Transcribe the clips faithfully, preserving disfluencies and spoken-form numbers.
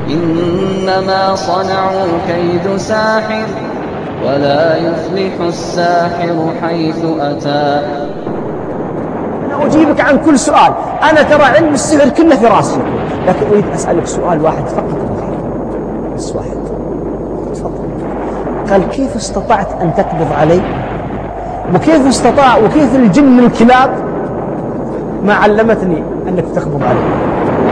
إنما صنعوا كيد ساحر ولا يفلح الساحر حيث أتى. أنا أجيبك عن كل سؤال. أنا ترى علم السحر كله في راسي، لكن أريد أسألك سؤال واحد فقط، بس واحد. تفضل. قال كيف استطعت أن تقبض علي؟ وكيف استطاع وكيف الجن الكلاب ما علمتني أنك تقبض علي؟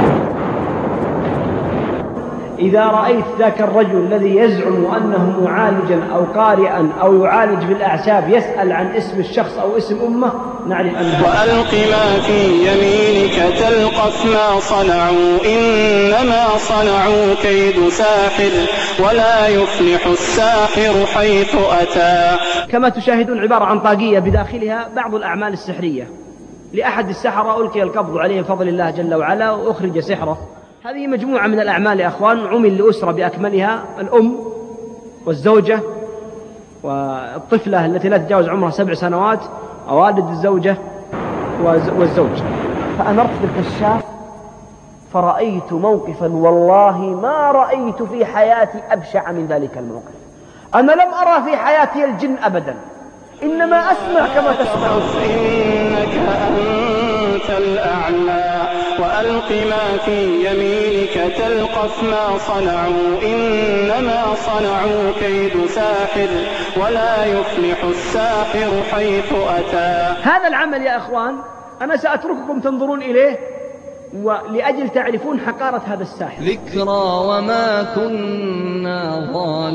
إذا رأيت ذاك الرجل الذي يزعم أنه معالجا أو قارئا أو يعالج بالأعشاب يسأل عن اسم الشخص أو اسم أمه، نعرف أنه وألق ما في يمينك تلقف ما صنعوا إنما صنعوا كيد ساحر ولا يفلح الساحر حيث أتى. كما تشاهدون عبارة عن طاقية بداخلها بعض الأعمال السحرية لأحد السحرة ألقي القبض عليه بفضل الله جل وعلا وأخرج سحره. هذه مجموعة من الأعمال يا أخوان، عمل لأسرة بأكملها، الأم والزوجة والطفلة التي لا تتجاوز عمرها سبع سنوات، والد الزوجة والزوج. فأمرت بالكشاف فرأيت موقفا والله ما رأيت في حياتي أبشع من ذلك الموقف. أنا لم أرى في حياتي الجن أبدا، إنما أسمع كما تسمع. إنك أنت الأعلى وألق ما في يمينك تلقف ما صنعوا إنما صنعوا كيد ساحر ولا يفلح الساحر حيث أتى. هذا العمل يا أخوان أنا سأترككم تنظرون إليه ولأجل تعرفون حقارة هذا الساحر. ذكرى وما كنا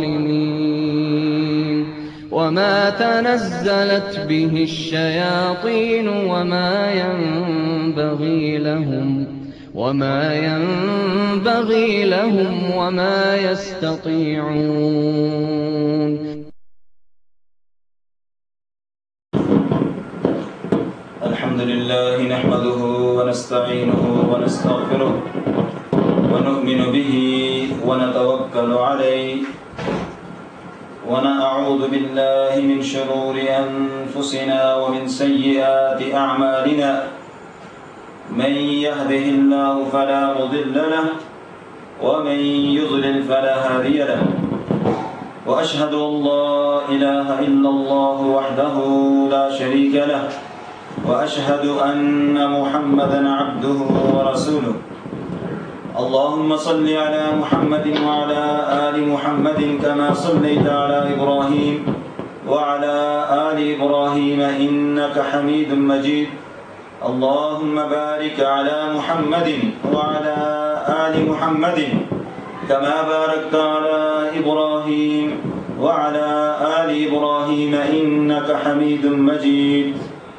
ظالمين وما تنزلت به الشياطين وما ينبغي لهم وما ينبغي لهم وما يستطيعون. الحمد لله نحمده ونستعينه ونستغفره ونؤمن به ونتوكل عليه ونعوذ بالله من شرور أنفسنا ومن سيئات أعمالنا. من يهده الله فلا مضل له ومن يضلل فلا هادي له. وأشهد أن لا إله إلا الله وحده لا شريك له وأشهد أن محمدا عبده ورسوله. اللهم صل على محمد وعلى آل محمد كما صليت على إبراهيم وعلى آل إبراهيم إنك حميد مجيد. اللهم بارك على محمد وعلى آل محمد كما باركت على إبراهيم وعلى آل إبراهيم إنك حميد مجيد.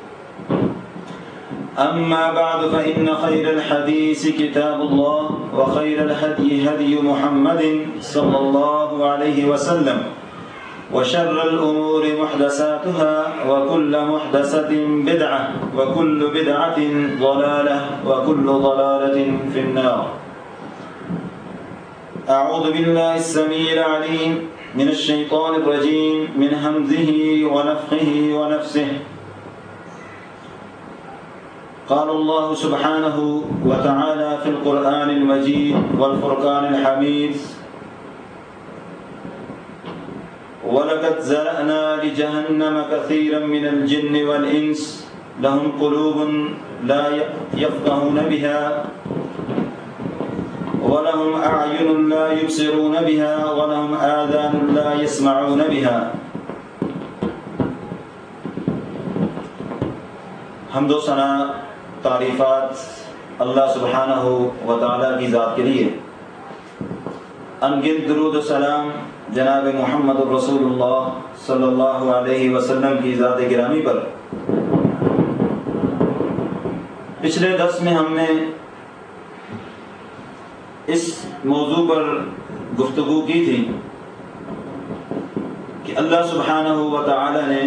أما بعد فإن خير الحديث كتاب الله وخير الهدي هدي محمد صلى الله عليه وسلم وشر الأمور محدثاتها وكل محدثة بدعة وكل بدعة ضلالة وكل ضلالة في النار. أعوذ بالله السميع العليم من الشيطان الرجيم من همزه ونفخه ونفسه. قال الله سبحانه وتعالى في القرآن المجيد والفرقان الحميد: ولقد زرعنا لجهنم كثيرا من الجن والإنس لهم قلوب لا يفقهون بها ولهم أعين لا يبصرون بها ولهم آذان لا يسمعون بها. حمد و ثنا तारीफ़ात अल्लाह सुब्हानहू व तआला की ज़ात के लिए। अनगिनत दुरूद व सलाम जनाब मुहम्मद रसूलुल्लाह सल्लल्लाहु अलैहि वसल्लम की ज़ात गिरामी पर। पिछले दर्स में हमने इस मौजू पर गुफ्तगू की थी कि अल्लाह सुब्हानहू व तआला ने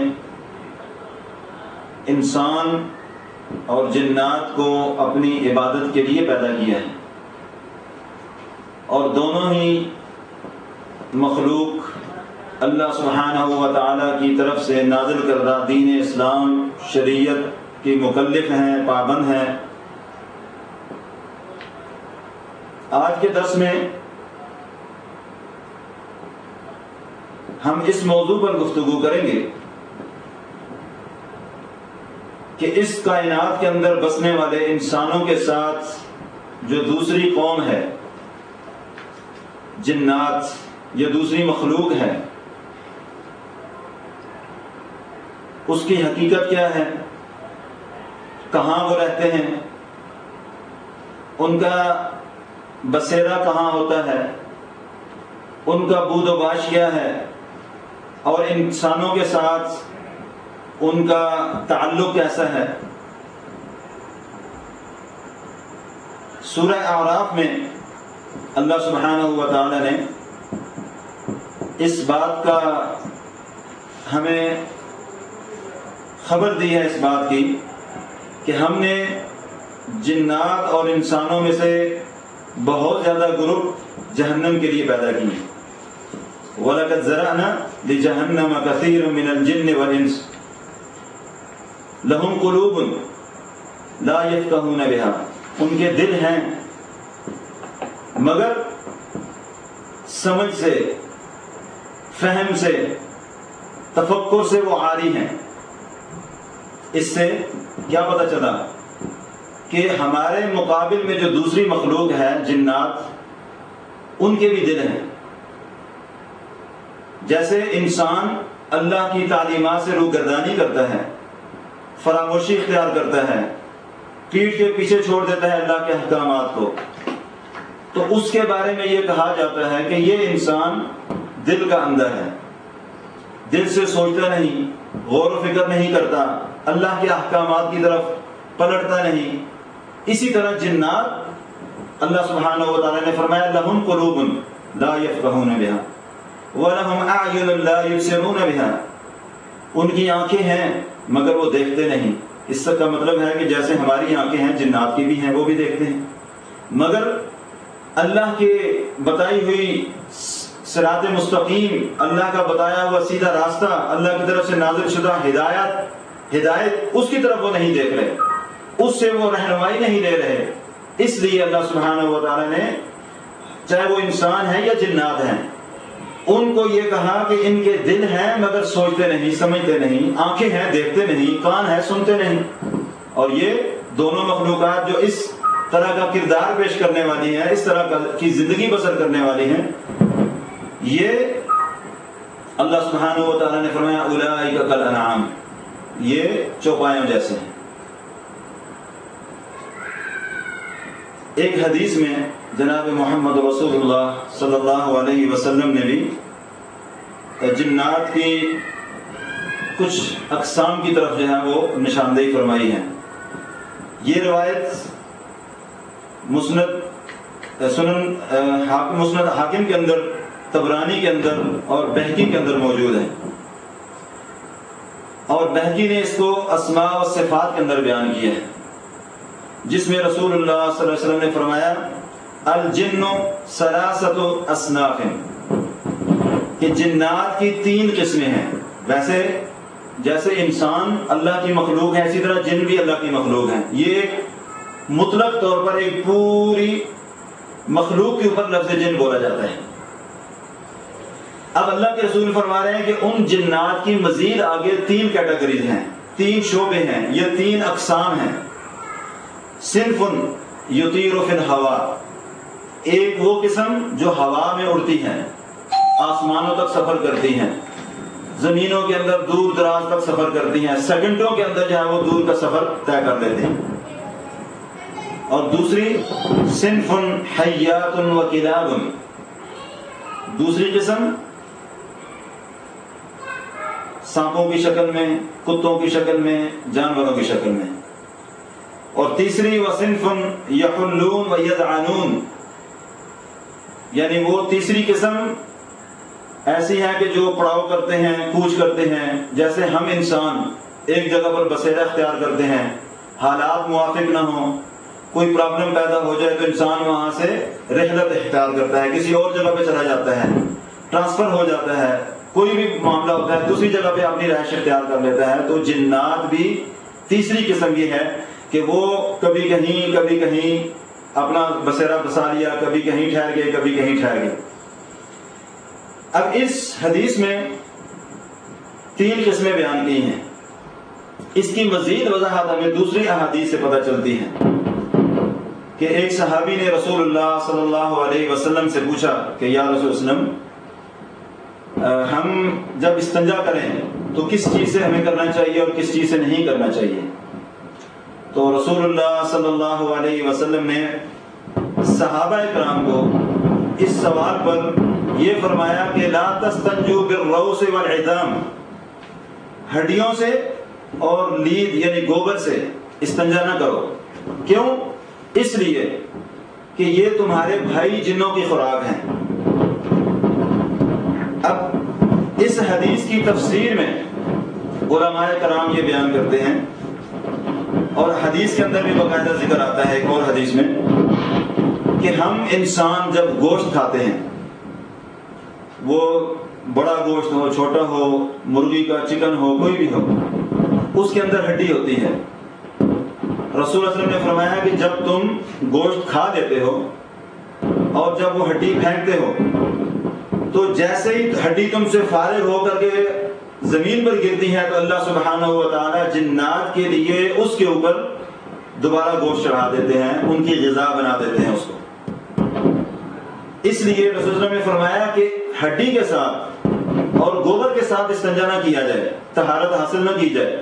इंसान और जिन्नात को अपनी इबादत के लिए पैदा किया है और दोनों ही मखलूक अल्लाह सुब्हानहू व तआला की तरफ से नाज़िल करदा दीन इस्लाम शरीयत की मुकल्लिफ हैं, पाबंद हैं। आज के दर्स में ہم اس موضوع پر گفتگو کریں گے کہ اس کائنات کے اندر بسنے والے انسانوں کے ساتھ جو دوسری قوم ہے، جنات یا دوسری مخلوق ہے، اس کی حقیقت کیا ہے، کہاں وہ رہتے ہیں، ان کا بسیرا کہاں ہوتا ہے، ان کا بود و باش کیا ہے، اور انسانوں کے ساتھ ان کا تعلق کیسا ہے۔ سورہ اعراف میں اللہ سبحانہ و تعالی نے اس بات کا ہمیں خبر دی ہے، اس بات کی کہ ہم نے جنات اور انسانوں میں سے بہت زیادہ گروپ جہنم کے لیے پیدا کیے۔ وَلَقَدْ ذَرَأْنَا لِجَهَنَّمَ كَثِيرًا مِنَ الْجِنِّ وَالْإِنسِ لَهُمْ قُلُوبٌ لَا يَفْقَهُونَ بِهَا، ان کے دل ہیں مگر سمجھ سے، فہم سے، تفکر سے وہ عاری ہیں۔ اس سے کیا پتہ چلا کہ ہمارے مقابل میں جو دوسری مخلوق ہے جنات، ان کے بھی دل ہیں۔ جیسے انسان اللہ کی تعلیمات سے روگردانی کرتا ہے، فراموشی اختیار کرتا ہے، پیٹھ کے پیچھے چھوڑ دیتا ہے اللہ کے احکامات کو، تو اس کے بارے میں یہ کہا جاتا ہے کہ یہ انسان دل کا اندھا ہے، دل سے سوچتا نہیں، غور و فکر نہیں کرتا، اللہ کے احکامات کی طرف پلٹتا نہیں۔ اسی طرح جنات، اللہ سبحانہ و تعالی نے فرمایا لہم قلوب لا یفقہون بہا وَلَهُمْ أَعْيُنٌ لَا يُبْصِرُونَ بِهَا، ان کی آنکھیں ہیں مگر وہ دیکھتے نہیں۔ اس سے کا مطلب ہے کہ جیسے ہماری آنکھیں ہیں، جنات کی بھی ہیں، وہ بھی دیکھتے ہیں، مگر اللہ کے بتائی ہوئی صراط مستقیم، اللہ کا بتایا ہوا سیدھا راستہ، اللہ کی طرف سے نازل شدہ ہدایت ہدایت اس کی طرف وہ نہیں دیکھ رہے، اس سے وہ رہنمائی نہیں لے رہے۔ اس لیے اللہ سبحانہ و تعالی نے چاہے وہ انسان ہیں یا جنات ہیں، ان کو یہ کہا کہ ان کے دل ہیں مگر سوچتے نہیں، سمجھتے نہیں، آنکھیں ہیں دیکھتے نہیں، کان ہیں سنتے نہیں۔ اور یہ دونوں مخلوقات جو اس طرح کا کردار پیش کرنے والی ہیں، اس طرح کی زندگی بسر کرنے والی ہیں، یہ اللہ سبحانہ و تعالی نے فرمایا اولئک کالانعام، یہ چوپایوں جیسے ہیں۔ ایک حدیث میں جناب محمد رسول اللہ صلی اللہ علیہ وسلم نے بھی جنات کی کچھ اقسام کی طرف جو ہے وہ نشاندہی فرمائی ہے۔ یہ روایت مسند سنن مسند حاکم کے اندر، طبرانی کے اندر اور بہقی کے اندر موجود ہے، اور بہقی نے اس کو اسماء و صفات کے اندر بیان کیا ہے، جس میں رسول اللہ صلی اللہ علیہ وسلم نے فرمایا الجن ثلاثۃ اصناف، کہ جنات کی تین قسمیں ہیں۔ ویسے جیسے انسان اللہ کی مخلوق ہے، اسی طرح جن بھی اللہ کی مخلوق ہیں۔ یہ ایک مطلق طور پر ایک پوری مخلوق کے اوپر لفظ جن بولا جاتا ہے۔ اب اللہ کے رسول فرما رہے ہیں کہ ان جنات کی مزید آگے تین کیٹیگریز ہیں، تین شعبے ہیں، یہ تین اقسام ہیں۔ صنف یطیر فی الہوا، ایک وہ قسم جو ہوا میں اڑتی ہے، آسمانوں تک سفر کرتی ہیں، زمینوں کے اندر دور دراز تک سفر کرتی ہیں، سیکنڈوں کے اندر جو ہے وہ دور کا سفر طے کر لیتے ہیں۔ اور دوسری صنف حیات و کلاب، دوسری قسم سانپوں کی شکل میں، کتوں کی شکل میں، جانوروں کی شکل میں۔ اور تیسری وصنف یحلون و یدعنون، یعنی وہ تیسری قسم ایسی ہے کہ جو پڑاؤ کرتے ہیں، کوچ کرتے ہیں، جیسے ہم انسان ایک جگہ پر بسیرا اختیار کرتے ہیں، حالات موافق نہ ہوں، کوئی پرابلم پیدا ہو جائے تو انسان وہاں سے رحلت اختیار کرتا ہے، کسی اور جگہ پہ چلا جاتا ہے، ٹرانسفر ہو جاتا ہے، کوئی بھی معاملہ ہوتا ہے دوسری جگہ پہ اپنی رہائش اختیار کر لیتا ہے۔ تو جنات بھی تیسری قسم یہ ہے کہ وہ کبھی کہیں کبھی کہیں اپنا بسیرا بسا لیا، کبھی کہیں ٹھہر گئے، کبھی کہیں ٹھہر گئے۔ اب اس حدیث میں تین قسمیں بیان کی ہیں. اس کی مزید وضاحت ہمیں دوسری احادیث سے پتہ چلتی ہے کہ ایک صحابی نے رسول اللہ صلی اللہ علیہ وسلم سے پوچھا کہ یا رسول وسلم، ہم جب استنجا کریں تو کس چیز سے ہمیں کرنا چاہیے اور کس چیز سے نہیں کرنا چاہیے؟ تو رسول اللہ صلی اللہ علیہ وسلم نے صحابہ کرام کو اس سوال پر یہ فرمایا کہ لا تستنجوا بالروث والعظام، ہڈیوں سے اور لید یعنی گوبر سے استنجا نہ کرو. کیوں؟ اس لیے کہ یہ تمہارے بھائی جنوں کی خوراک ہیں. اب اس حدیث کی تفسیر میں علماء کرام یہ بیان کرتے ہیں، اور حدیث کے اندر بھی باقاعدہ ذکر آتا ہے ایک اور حدیث میں، کہ ہم انسان جب گوشت کھاتے ہیں، وہ بڑا گوشت ہو، چھوٹا ہو، مرغی کا، چکن ہو، کوئی بھی ہو، اس کے اندر ہڈی ہوتی ہے. رسول اللہ علیہ وسلم نے فرمایا کہ جب تم گوشت کھا لیتے ہو اور جب وہ ہڈی پھینکتے ہو تو جیسے ہی ہڈی تم سے فارغ ہو کر کے زمین پر گرتی ہے تو اللہ سبحانہ و تعالی جنات کے لیے اس کے اوپر دوبارہ گوشت چڑھا دیتے ہیں، ان کی غذا بنا دیتے ہیں اس کو. اس لیے رسول اللہ علیہ وسلم نے فرمایا کہ ہڈی کے ساتھ اور گوبر کے ساتھ استنجا نہ کیا جائے، طہارت حاصل نہ کی جائے.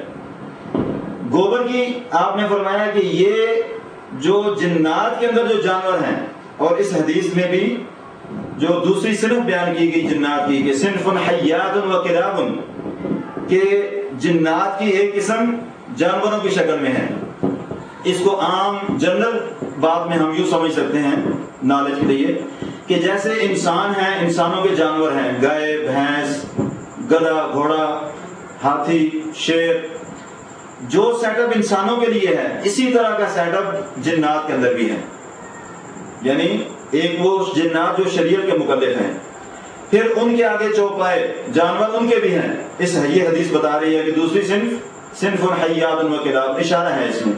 گوبر کی آپ نے فرمایا کہ یہ جو جنات کے اندر جو جانور ہیں، اور اس حدیث میں بھی جو دوسری صنف بیان کی گئی جنات کی کہ صنف حیات و کلاب، کہ جنات کی ایک قسم جانوروں کی شکل میں ہے. اس کو عام جنرل بات میں ہم یوں سمجھ سکتے ہیں نالج کے لیے کہ جیسے انسان ہیں، انسانوں کے جانور ہیں، گائے، بھینس، گدھا، گھوڑا، ہاتھی، شیر، جو سیٹ اپ انسانوں کے لیے ہے اسی طرح کا سیٹ اپ جنات کے اندر بھی ہے. یعنی ایک وہ جنات جو شریعت کے مکلف ہیں، پھر ان کے آگے چوپائے جانور ان کے بھی ہیں. اس یہ حدیث بتا رہی ہے کہ دوسری صنف صنف حیات و کلاب اشارہ ہے اس میں.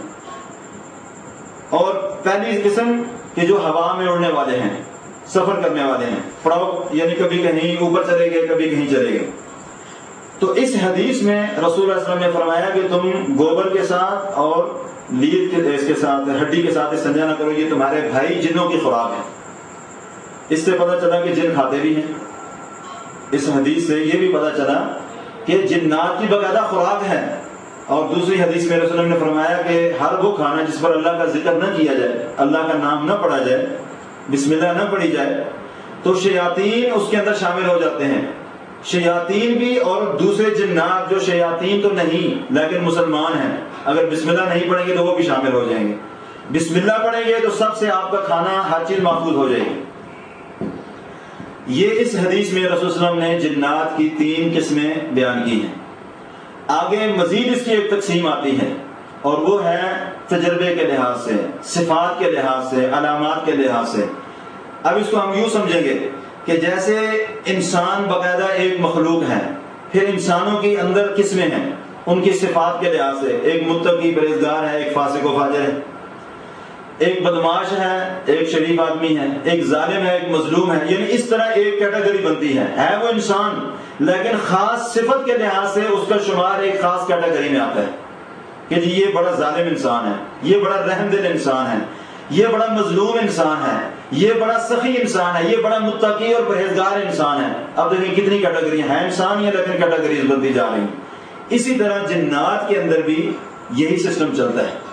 اور پہلی قسم کہ جو ہوا میں اڑنے والے ہیں، سفر کرنے والے ہیں، پڑاؤ یعنی کبھی کہیں اوپر چلے گئے کبھی کہیں چلے گئے. تو اس حدیث میں رسول اللہ صلی اللہ علیہ وسلم نے فرمایا کہ تم گوبر کے ساتھ اور لید کے اس کے ساتھ ہڈی کے ساتھ استنجا نہ کرو، یہ تمہارے بھائی جنوں کی خوراک ہے. اس سے پتہ چلا کہ جن کھاتے بھی ہیں. اس حدیث سے یہ بھی پتہ چلا کہ جنات کی باقاعدہ خوراک ہے. اور دوسری حدیث میں رسول اللہ نے فرمایا کہ ہر وہ کھانا جس پر اللہ کا ذکر نہ کیا جائے، اللہ کا نام نہ پڑھا جائے، بسم اللہ نہ پڑھی جائے، تو شیاطین اس کے اندر شامل ہو جاتے ہیں. شیاطین بھی اور دوسرے جنات جو شیاطین تو نہیں لیکن مسلمان ہیں، اگر بسم اللہ نہیں پڑھیں گے تو وہ بھی شامل ہو جائیں گے. بسم اللہ پڑھیں گے تو سب سے آپ کا کھانا ہر چیز محفوظ ہو جائے گی. یہ اس حدیث میں رسول صلی اللہ علیہ وسلم نے جنات کی تین قسمیں بیان کی ہیں. آگے مزید اس کی ایک تقسیم آتی ہے، اور وہ ہے تجربے کے لحاظ سے، صفات کے لحاظ سے، علامات کے لحاظ سے. اب اس کو ہم یوں سمجھیں گے کہ جیسے انسان باقاعدہ ایک مخلوق ہے، پھر انسانوں کے اندر قسمیں ہیں ان کی صفات کے لحاظ سے. ایک متقی پرہیزگار ہے، ایک فاسق و فاجر ہے، ایک بدمعاش ہے، ایک شریف آدمی ہے، ایک ظالم ہے، ایک مظلوم ہے. یعنی اس طرح ایک کیٹیگری بنتی ہے. ہے وہ انسان لیکن خاص صفت کے لحاظ سے اس کا شمار ایک خاص کیٹیگری میں آتا ہے کہ جی یہ بڑا ظالم انسان ہے، یہ بڑا رحم دل انسان ہے، یہ بڑا مظلوم انسان ہے، یہ بڑا سخی انسان ہے، یہ بڑا متقی اور پرہیزگار انسان ہے. اب دیکھیں کتنی کیٹیگری ہیں انسان، یہ لیکن کیٹیگریز بنتی جا رہی ہیں. اسی طرح جنات کے اندر بھی یہی سسٹم چلتا ہے.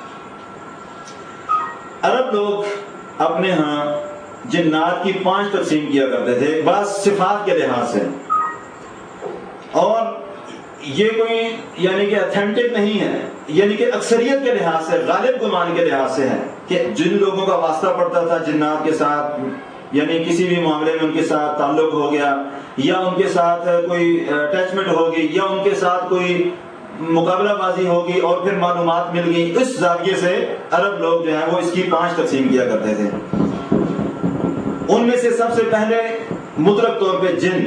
عرب لوگ اپنے ہاں جنات کی پانچ تقسیم کیا کرتے تھے، بعض صفات کے لحاظ سے، اور یہ کوئی یعنی کہ اتھینٹک نہیں ہے، یعنی کہ اکثریت کے لحاظ سے، غالب گمان کے لحاظ سے ہے کہ جن لوگوں کا واسطہ پڑتا تھا جنات کے ساتھ، یعنی کسی بھی معاملے میں ان کے ساتھ تعلق ہو گیا، یا ان کے ساتھ کوئی اٹیچمنٹ ہوگی، یا ان کے ساتھ کوئی مقابلہ بازی ہوگی اور پھر معلومات مل گئی، اس زاویے سے عرب لوگ جو ہیں وہ اس کی پانچ تقسیم کیا کرتے تھے. ان میں سے سب سے پہلے مطلق طور پہ جن،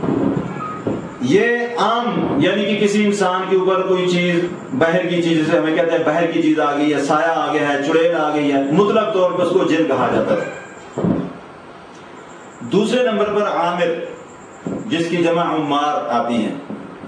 یہ عام یعنی کہ کسی انسان کے اوپر کوئی چیز، باہر کی چیز جسے ہمیں کہتے ہیں باہر کی چیز آ گئی ہے، سایہ آ گیا ہے، چڑیل آ گئی ہے، مطلق طور پر اس کو جن کہا جاتا ہے. دوسرے نمبر پر عامر، جس کی جمع عمار آتی ہے،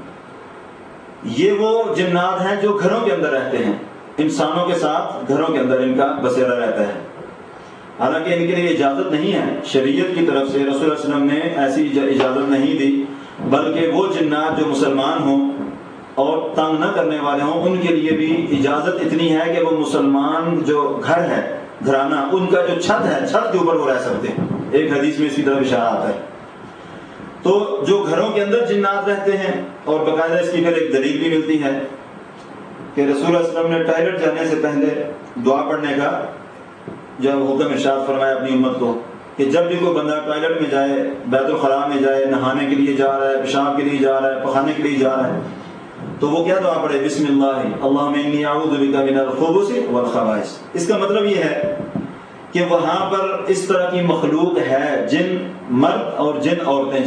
یہ وہ جنات ہیں جو گھروں کے اندر رہتے ہیں، انسانوں کے ساتھ گھروں کے اندر ان کا بسیرا رہتا ہے۔ حالانکہ ان کے لیے اجازت نہیں ہے، شریعت کی طرف سے رسول اللہ علیہ وسلم نے ایسی اجازت نہیں دی، بلکہ وہ جنات جو مسلمان ہوں اور تنگ نہ کرنے والے ہوں ان کے لیے بھی اجازت اتنی ہے کہ وہ مسلمان جو گھر ہے، گھرانہ، ان کا جو چھت ہے، چھت کے اوپر وہ رہ سکتے ہیں۔ ایک حدیث میں اس کی طرف اشارہ آتا ہے۔ تو جو گھروں کے اندر جنات رہتے ہیں، اور باقاعدہ اس کی پھر ایک دلیل بھی ملتی ہے کہ رسول اللہ علیہ وسلم نے ٹوائلٹ جانے سے پہلے دعا پڑھنے کا جب حکم ارشاد فرمایا اپنی امت کو کہ جب بھی کوئی بندہ ٹوائلٹ میں جائے، بیت الخلاء میں جائے، نہانے کے لیے جا رہا ہے، پیشاب کے لیے جا رہا ہے، پخانے کے لیے جا رہا ہے، تو وہ کیا دعا پڑھے؟ بسم اللہ اللہم انی اعوذ بک من الخبث والخبائث۔ اس کا مطلب یہ ہے کہ وہاں پر اس طرح کی مخلوق ہے، جن مرد اور جن عورتیں،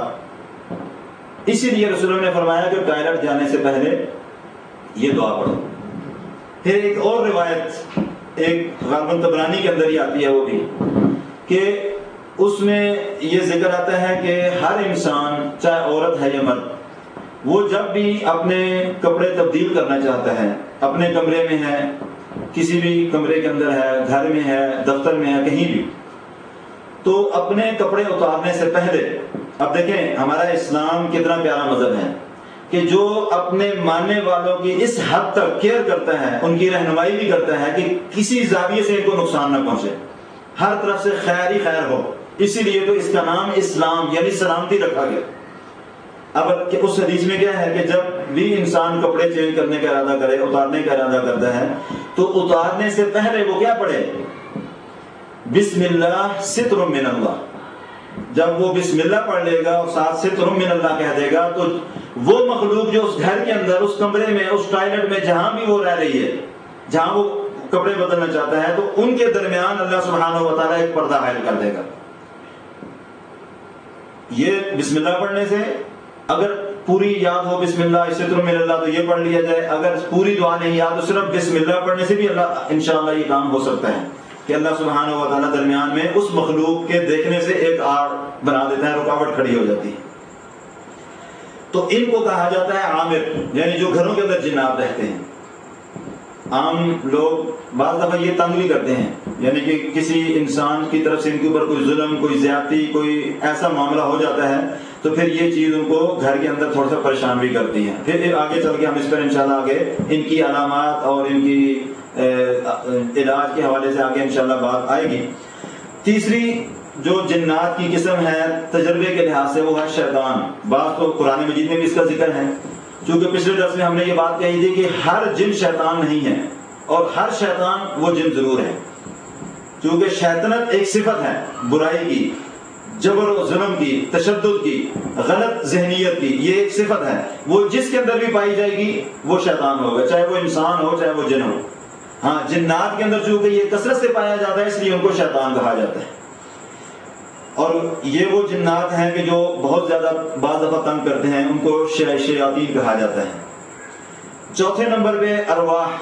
جنات، اسی لیے رسول اللہ نے فرمایا کہ ٹوائلٹ جانے سے پہلے یہ دعا پڑھو۔ پھر ایک اور روایت ایک غالباً طبرانی کے اندر ہی آتی ہے وہ بھی، کہ اس میں یہ ذکر آتا ہے کہ ہر انسان چاہے عورت ہے یا مرد، وہ جب بھی اپنے کپڑے تبدیل کرنا چاہتا ہے، اپنے کمرے میں ہے، کسی بھی کمرے کے اندر ہے، گھر میں ہے، دفتر میں ہے، کہیں بھی، تو اپنے کپڑے اتارنے سے پہلے، اب دیکھیں ہمارا اسلام کتنا پیارا مذہب ہے کہ جو اپنے ماننے والوں کی اس حد تک کیئر کرتا ہے، ان کی رہنمائی بھی کرتا ہے کہ کسی زاویے سے ان کو نقصان نہ پہنچے، ہر طرف سے خیر ہی خیر ہو۔ اسی لیے تو اس کا نام اسلام یعنی سلامتی رکھا گیا۔ اب اس حدیث میں کیا ہے کہ جب بھی انسان کپڑے چینج کرنے کا ارادہ کرے، اتارنے کا ارادہ کرتا ہے، تو اتارنے سے پہلے وہ کیا پڑھے؟ بسم اللہ ستر من اللہ۔ جب وہ بسم اللہ پڑھ لے گا اور ساتھ ستر من اللہ کہہ دے گا، تو وہ مخلوق جو اس گھر کے اندر، اس کمرے میں، اس ٹوائلٹ میں، جہاں بھی وہ رہ رہی ہے، جہاں وہ کپڑے بدلنا چاہتا ہے، تو ان کے درمیان اللہ سبحانہ و تعالیٰ ایک پردہ حائل کر دے گا۔ یہ بسم اللہ پڑھنے سے اگر پوری یاد ہو بسم اللہ ستر من اللہ تو یہ پڑھ لیا جائے، اگر پوری دعا نہیں یاد تو صرف بسم اللہ پڑھنے سے بھی اللہ انشاءاللہ یہ کام ہو سکتا ہے کہ اللہ سبحانہ و تعالیٰ درمیان میں اس مخلوق کے دیکھنے سے ایک آڑ بنا دیتا ہے، رکاوٹ کھڑی ہو جاتی ہے۔ تو ان کو کہا جاتا ہے عامر، یعنی جو گھروں کے اندر جنات رہتے ہیں۔ عام لوگ بعض دفعہ یہ تنگ بھی کرتے ہیں، یعنی کہ کسی انسان کی طرف سے ان کے اوپر کوئی ظلم، کوئی زیادتی، کوئی ایسا معاملہ ہو جاتا ہے تو پھر یہ چیز ان کو گھر کے اندر تھوڑا سا پریشان بھی کرتی ہے۔ پھر آگے چل کے ہم اس پر انشاءاللہ آگے ان کی علامات اور ان کی علاج کے حوالے سے آگے انشاءاللہ بات آئے گی۔ تیسری جو جنات کی قسم ہے تجربے کے لحاظ سے وہ ہے شیطان۔ بعض تو قرآن مجید میں بھی اس کا ذکر ہے، چونکہ پچھلے درس میں ہم نے یہ بات کہی تھی کہ ہر جن شیطان نہیں ہے، اور ہر شیطان وہ جن ضرور ہے، چونکہ شیطنت ایک صفت ہے برائی کی، جبر و ظلم کی، تشدد کی، غلط ذہنیت کی، یہ ایک صفت ہے، وہ جس کے اندر بھی پائی جائے گی وہ شیطان ہوگا، چاہے وہ انسان ہو چاہے وہ جن ہو۔ ہاں جنات کے اندر چونکہ یہ کثرت سے پایا جاتا ہے اس لیے ان کو شیطان کہا جاتا ہے، اور یہ وہ جنات ہیں کہ جو بہت زیادہ بعض دفعہ تنگ کرتے ہیں، ان کو شیاطین کہا جاتا ہے۔ چوتھے نمبر پہ ارواح،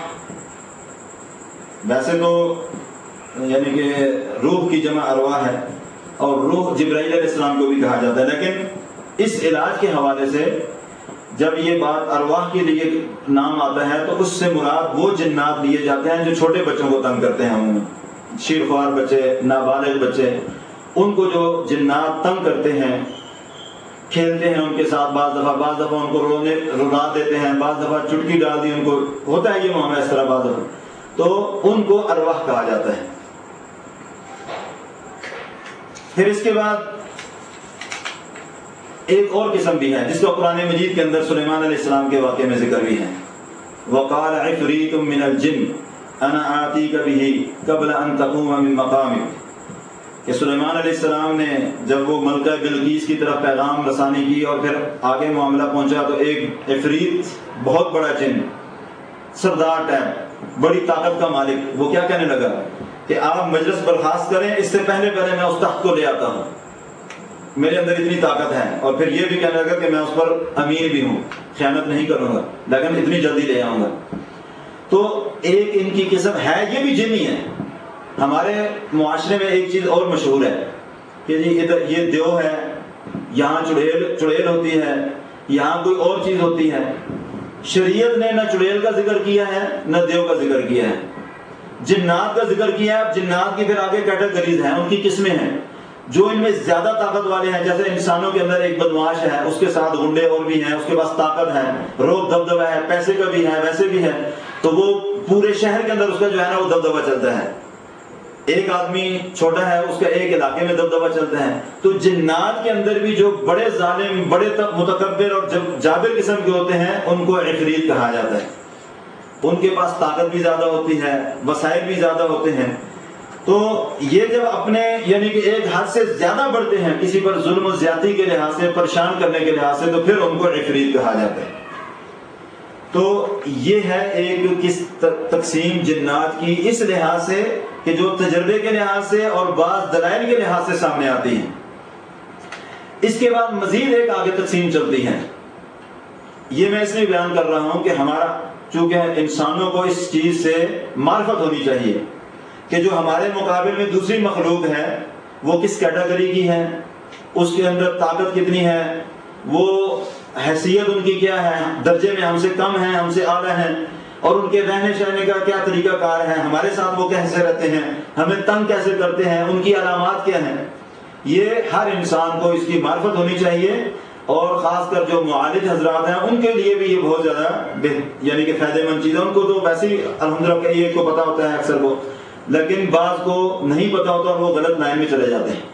ویسے تو یعنی کہ روح کی جمع ارواح ہے، اور روح جبرائیل علیہ السلام کو بھی کہا جاتا ہے، لیکن اس علاج کے حوالے سے جب یہ بات ارواح کے لیے نام آتا ہے تو اس سے مراد وہ جنات لیے جاتے ہیں جو چھوٹے بچوں کو تنگ کرتے ہیں، شیرخوار بچے، نابالغ بچے، ان کو جو جنات تنگ کرتے ہیں، کھیلتے ہیں ان کے ساتھ، بعض دفعہ بعض دفعہ ان کو رونے رلا دیتے ہیں، بعض دفعہ چٹکی ڈال دی ان کو، ہوتا ہے یہ معاملہ اس طرح بعض دفعہ، تو ان کو ارواح کہا جاتا ہے۔ پھر اس کے بعد ایک اور قسم بھی ہے جس کا قرآن مجید کے اندر سلیمان علیہ السلام کے واقعے میں ذکر بھی ہے۔ وَقَالَ عِفْرِيتٌ مِّنَ الْجِنِّ أَنَا آتِيكَ بِهِ قَبْلَ أَن تَقُومَ مِن مَّقَامِكَ، کہ سلیمان علیہ السلام نے جب وہ ملکہ بلقیس کی طرف پیغام رسانی کی اور پھر آگے معاملہ پہنچا تو ایک عفریت، بہت بڑا جن، سردار ٹائپ، بڑی طاقت کا مالک، وہ کیا کہنے لگا کہ آپ مجلس برخاست کریں، اس سے پہلے پہلے میں اس تخت کو لے آتا ہوں، میرے اندر اتنی طاقت ہے، اور پھر یہ بھی کہنے لگا کہ میں اس پر امین بھی ہوں، خیانت نہیں کروں گا، لیکن اتنی جلدی لے آؤں گا۔ تو ایک ان کی قسم ہے، یہ بھی جن ہی ہے۔ ہمارے معاشرے میں ایک چیز اور مشہور ہے کہ جی ادھر یہ دیو ہے، یہاں چڑیل چڑیل ہوتی ہے، یہاں کوئی اور چیز ہوتی ہے. شریعت نے نہ چڑیل کا ذکر کیا ہے نہ دیو کا ذکر کیا ہے. جنات کا ذکر کیا ہے. جنات کی پھر آگے کیٹیگریز ہیں، ان کی قسمیں ہیں. جو ان میں زیادہ طاقت والے ہیں، جیسے انسانوں کے اندر ایک بدمعاش ہے، اس کے ساتھ غنڈے اور بھی ہیں، اس کے پاس طاقت ہے، روب دبدبہ ہے، پیسے کا بھی ہے، ویسے بھی ہے، تو وہ پورے شہر کے اندر اس کا جو ہے نا وہ دبدبہ چلتا ہے. ایک آدمی چھوٹا ہے، اس کا ایک علاقے میں دبدبہ چلتا ہے. تو جنات کے اندر بھی جو بڑے ظالم، بڑے متکبر اور جابر قسم کے ہوتے ہیں، ان کو عفریت کہا جاتا ہے. ان کے پاس طاقت بھی زیادہ ہوتی ہے، وسائل بھی زیادہ ہوتے ہیں. تو یہ جب اپنے یعنی کہ ایک حد سے زیادہ بڑھتے ہیں کسی پر ظلم و زیادتی کے لحاظ سے، پریشان کرنے کے لحاظ سے، تو پھر ان کو عفریت کہا جاتا ہے. تو یہ ہے ایک کس تقسیم جنات کی، اس لحاظ سے کہ جو تجربے کے لحاظ سے اور بعض دلائل کے لحاظ سے سامنے آتی ہیں. اس کے بعد مزید ایک آگے تقسیم چلتی ہے. یہ میں اس لیے بیان کر رہا ہوں کہ ہمارا چونکہ انسانوں کو اس چیز سے معرفت ہونی چاہیے کہ جو ہمارے مقابل میں دوسری مخلوق ہے وہ کس کیٹیگری کی ہے، اس کے اندر طاقت کتنی ہے، وہ حیثیت ان کی کیا ہے، درجے میں ہم سے کم ہیں، ہم سے اعلیٰ ہیں، اور ان کے رہنے سہنے کا کیا طریقہ کار ہے، ہمارے ساتھ وہ کیسے رہتے ہیں، ہمیں تنگ کیسے کرتے ہیں، ان کی علامات کیا ہیں. یہ ہر انسان کو اس کی معرفت ہونی چاہیے. اور خاص کر جو معالج حضرات ہیں ان کے لیے بھی یہ بہت زیادہ یعنی کہ فائدہ مند چیز ہے. ان کو تو ویسے ہی الحمدللہ یہ کو پتا ہوتا ہے اکثر کو، لیکن بعض کو نہیں پتا ہوتا اور وہ غلط لائن میں چلے جاتے ہیں.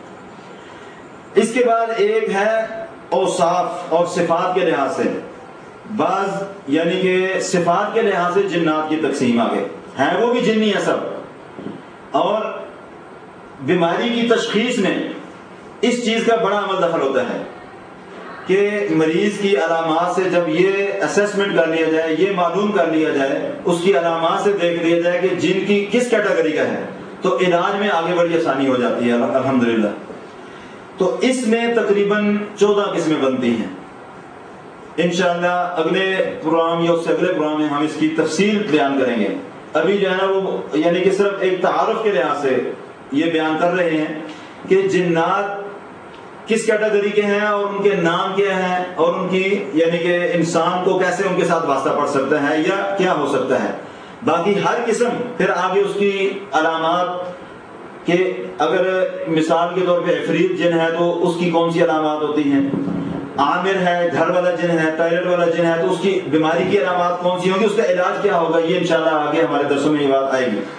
اس کے بعد ایک ہے اوصاف اور صفات کے لحاظ سے. بعض یعنی کہ صفات کے لحاظ سے جنات کی تقسیم آگے ہیں، وہ بھی جنی ہے سب. اور بیماری کی تشخیص میں اس چیز کا بڑا عمل دخل ہوتا ہے کہ مریض کی علامات سے جب یہ اسیسمنٹ کر لیا جائے، یہ معلوم کر لیا جائے، اس کی علامات سے دیکھ لیا جائے کہ جن کی کس کیٹیگری کا ہے، تو علاج میں آگے بڑی آسانی ہو جاتی ہے الحمدللہ. تو اس میں تقریباً چودہ قسمیں بنتی ہیں. انشاءاللہ اگلے پروگرام یا اس سے اگلے پروگرام میں ہم اس کی تفصیل بیان کریں گے. ابھی جو ہے نا وہ یعنی کہ صرف ایک تعارف کے لحاظ سے یہ بیان کر رہے ہیں کہ جنات کس کیٹیگری کے ہیں اور ان کے نام کیا ہیں، اور ان کی یعنی کہ انسان کو کیسے ان کے ساتھ واسطہ پڑ سکتا ہے یا کیا ہو سکتا ہے. باقی ہر قسم پھر آگے اس کی علامات کہ اگر مثال کے طور پہ عفریت جن ہے تو اس کی کون سی علامات ہوتی ہیں، عامر ہے گھر والا جن ہے، ٹائلٹ والا جن ہے تو اس کی بیماری کی علامات کون سی ہوں گی، اس کا علاج کیا ہوگا. یہ انشاءاللہ آگے ہمارے درسوں میں یہ بات آئے گی.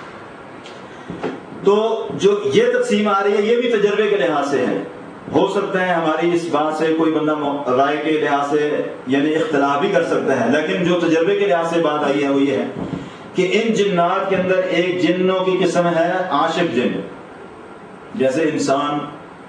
تو جو یہ تقسیم آ رہی ہے یہ بھی تجربے کے لحاظ سے ہے. ہو سکتا ہے ہماری اس بات سے کوئی بندہ رائے کے لحاظ سے یعنی اختلاف بھی کر سکتا ہے، لیکن جو تجربے کے لحاظ سے بات آئی ہے وہ یہ ہے کہ ان جنات کے اندر ایک جنوں کی قسم ہے عاشق جن. جیسے انسان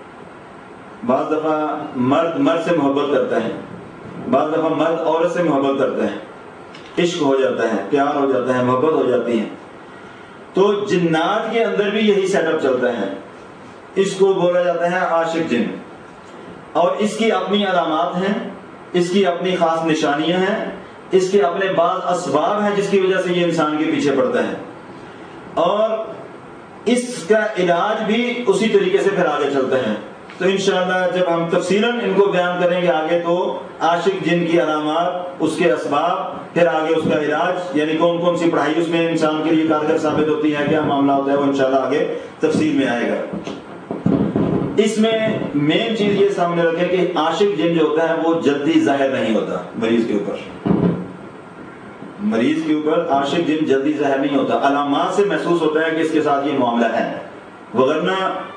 بعض دفعہ مرد مرد سے محبت کرتا ہے، بعض دفعہ مرد عورت سے محبت کرتا ہے، عشق ہو جاتا ہے، پیار ہو جاتا ہے، محبت ہو جاتی ہے. تو جنات کے اندر بھی یہی سیٹ اپ چلتا ہے. اس کو بولا جاتا ہے عاشق جن، اور اس کی اپنی علامات ہیں، اس کی اپنی خاص نشانیاں ہیں، اس کے اپنے بعض اسباب ہیں جس کی وجہ سے یہ انسان کے پیچھے پڑتا ہے، اور اس کا علاج بھی اسی طریقے سے پھر آگے چلتا ہے. تو انشاءاللہ جب ہم تفصیلاً ان کو بیان کریں گے آگے تو عاشق جن کی علامات، اس کے اسباب، پھر آگے اس کا علاج، یعنی کون کون سی پڑھائی اس میں انسان کے لیے کارگر ثابت ہوتی ہے، کیا معاملہ ہوتا ہے، وہ انشاءاللہ آگے تفصیل میں آئے گا. اس میں مین چیز یہ سامنے رکھے کہ عاشق جن جو ہوتا ہے وہ جلدی ظاہر نہیں ہوتا مریض کے اوپر. مریض کے اوپر عاشق جن جلدی ظاہر نہیں ہوتا، علامات سے محسوس ہوتا ہے کہ اس کے ساتھ یہ معاملہ ہے، وگرنہ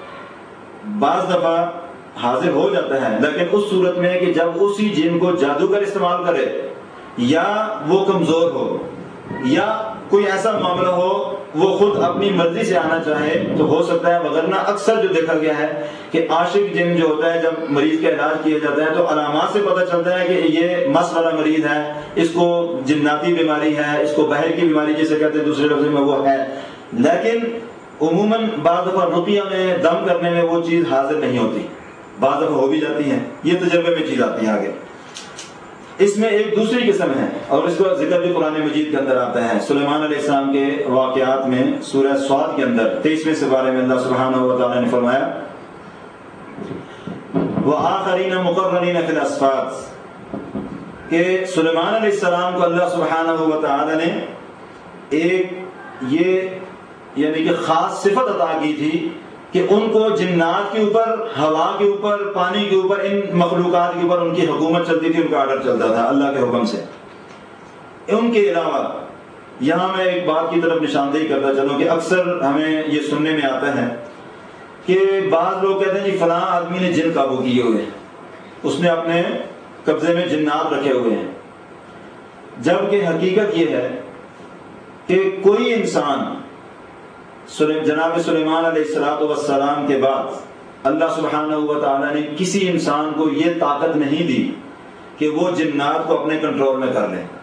بعض دفعہ حاضر ہو جاتا ہے، لیکن اس صورت میں کہ جب اسی جن کو جادوگر استعمال کرے، یا وہ کمزور ہو، یا کوئی ایسا معاملہ ہو وہ خود اپنی مرضی سے آنا چاہے تو ہو سکتا ہے. وگرنہ اکثر جو دیکھا گیا ہے کہ عاشق جن جو ہوتا ہے جب مریض کا علاج کیا جاتا ہے تو علامات سے پتہ چلتا ہے کہ یہ مس والا مریض ہے، اس کو جناتی بیماری ہے، اس کو بہر کی بیماری جسے کہتے ہیں دوسرے لفظ میں وہ ہے. لیکن عموماً بعض دفعہ رقیہ میں دم کرنے میں وہ چیز حاضر نہیں ہوتی، بعض دفعہ ہو بھی جاتی ہے. یہ تجربے میں چیز آتی ہے آگے. اس میں ایک دوسری قسم ہے اور اس کا ذکر بھی قرآن مجید کے اندر آتا ہے. سلیمان علیہ السلام کے واقعات میں سورہ صاد کے اندر تیئیسویں سپارے میں اللہ سبحانہ و تعالیٰ نے فرمایا وآخرین مقرنین فی الاصفاد، کہ سلیمان علیہ السلام کو اللہ سبحانہ و تعالی نے ایک یہ یعنی کہ خاص صفت عطا کی تھی کہ ان کو جنات کے اوپر، ہوا کے اوپر، پانی کے اوپر، ان مخلوقات کے اوپر ان کی حکومت چلتی تھی، ان کا آرڈر چلتا تھا اللہ کے حکم سے۔ ان کے علاوہ یہاں میں ایک بات کی طرف نشاندہی کرتا چلوں کہ اکثر ہمیں یہ سننے میں آتا ہے کہ بعض لوگ کہتے ہیں جی فلاں آدمی نے جن قابو کیے ہوئے ہیں، اس نے اپنے قبضے میں جنات رکھے ہوئے ہیں، جبکہ حقیقت یہ ہے کہ کوئی انسان جناب سلیمان علیہ السلام کے بعد اللہ سبحانہ و تعالیٰ نے کسی انسان کو یہ طاقت نہیں دی کہ وہ جنات کو اپنے کنٹرول میں کر لے،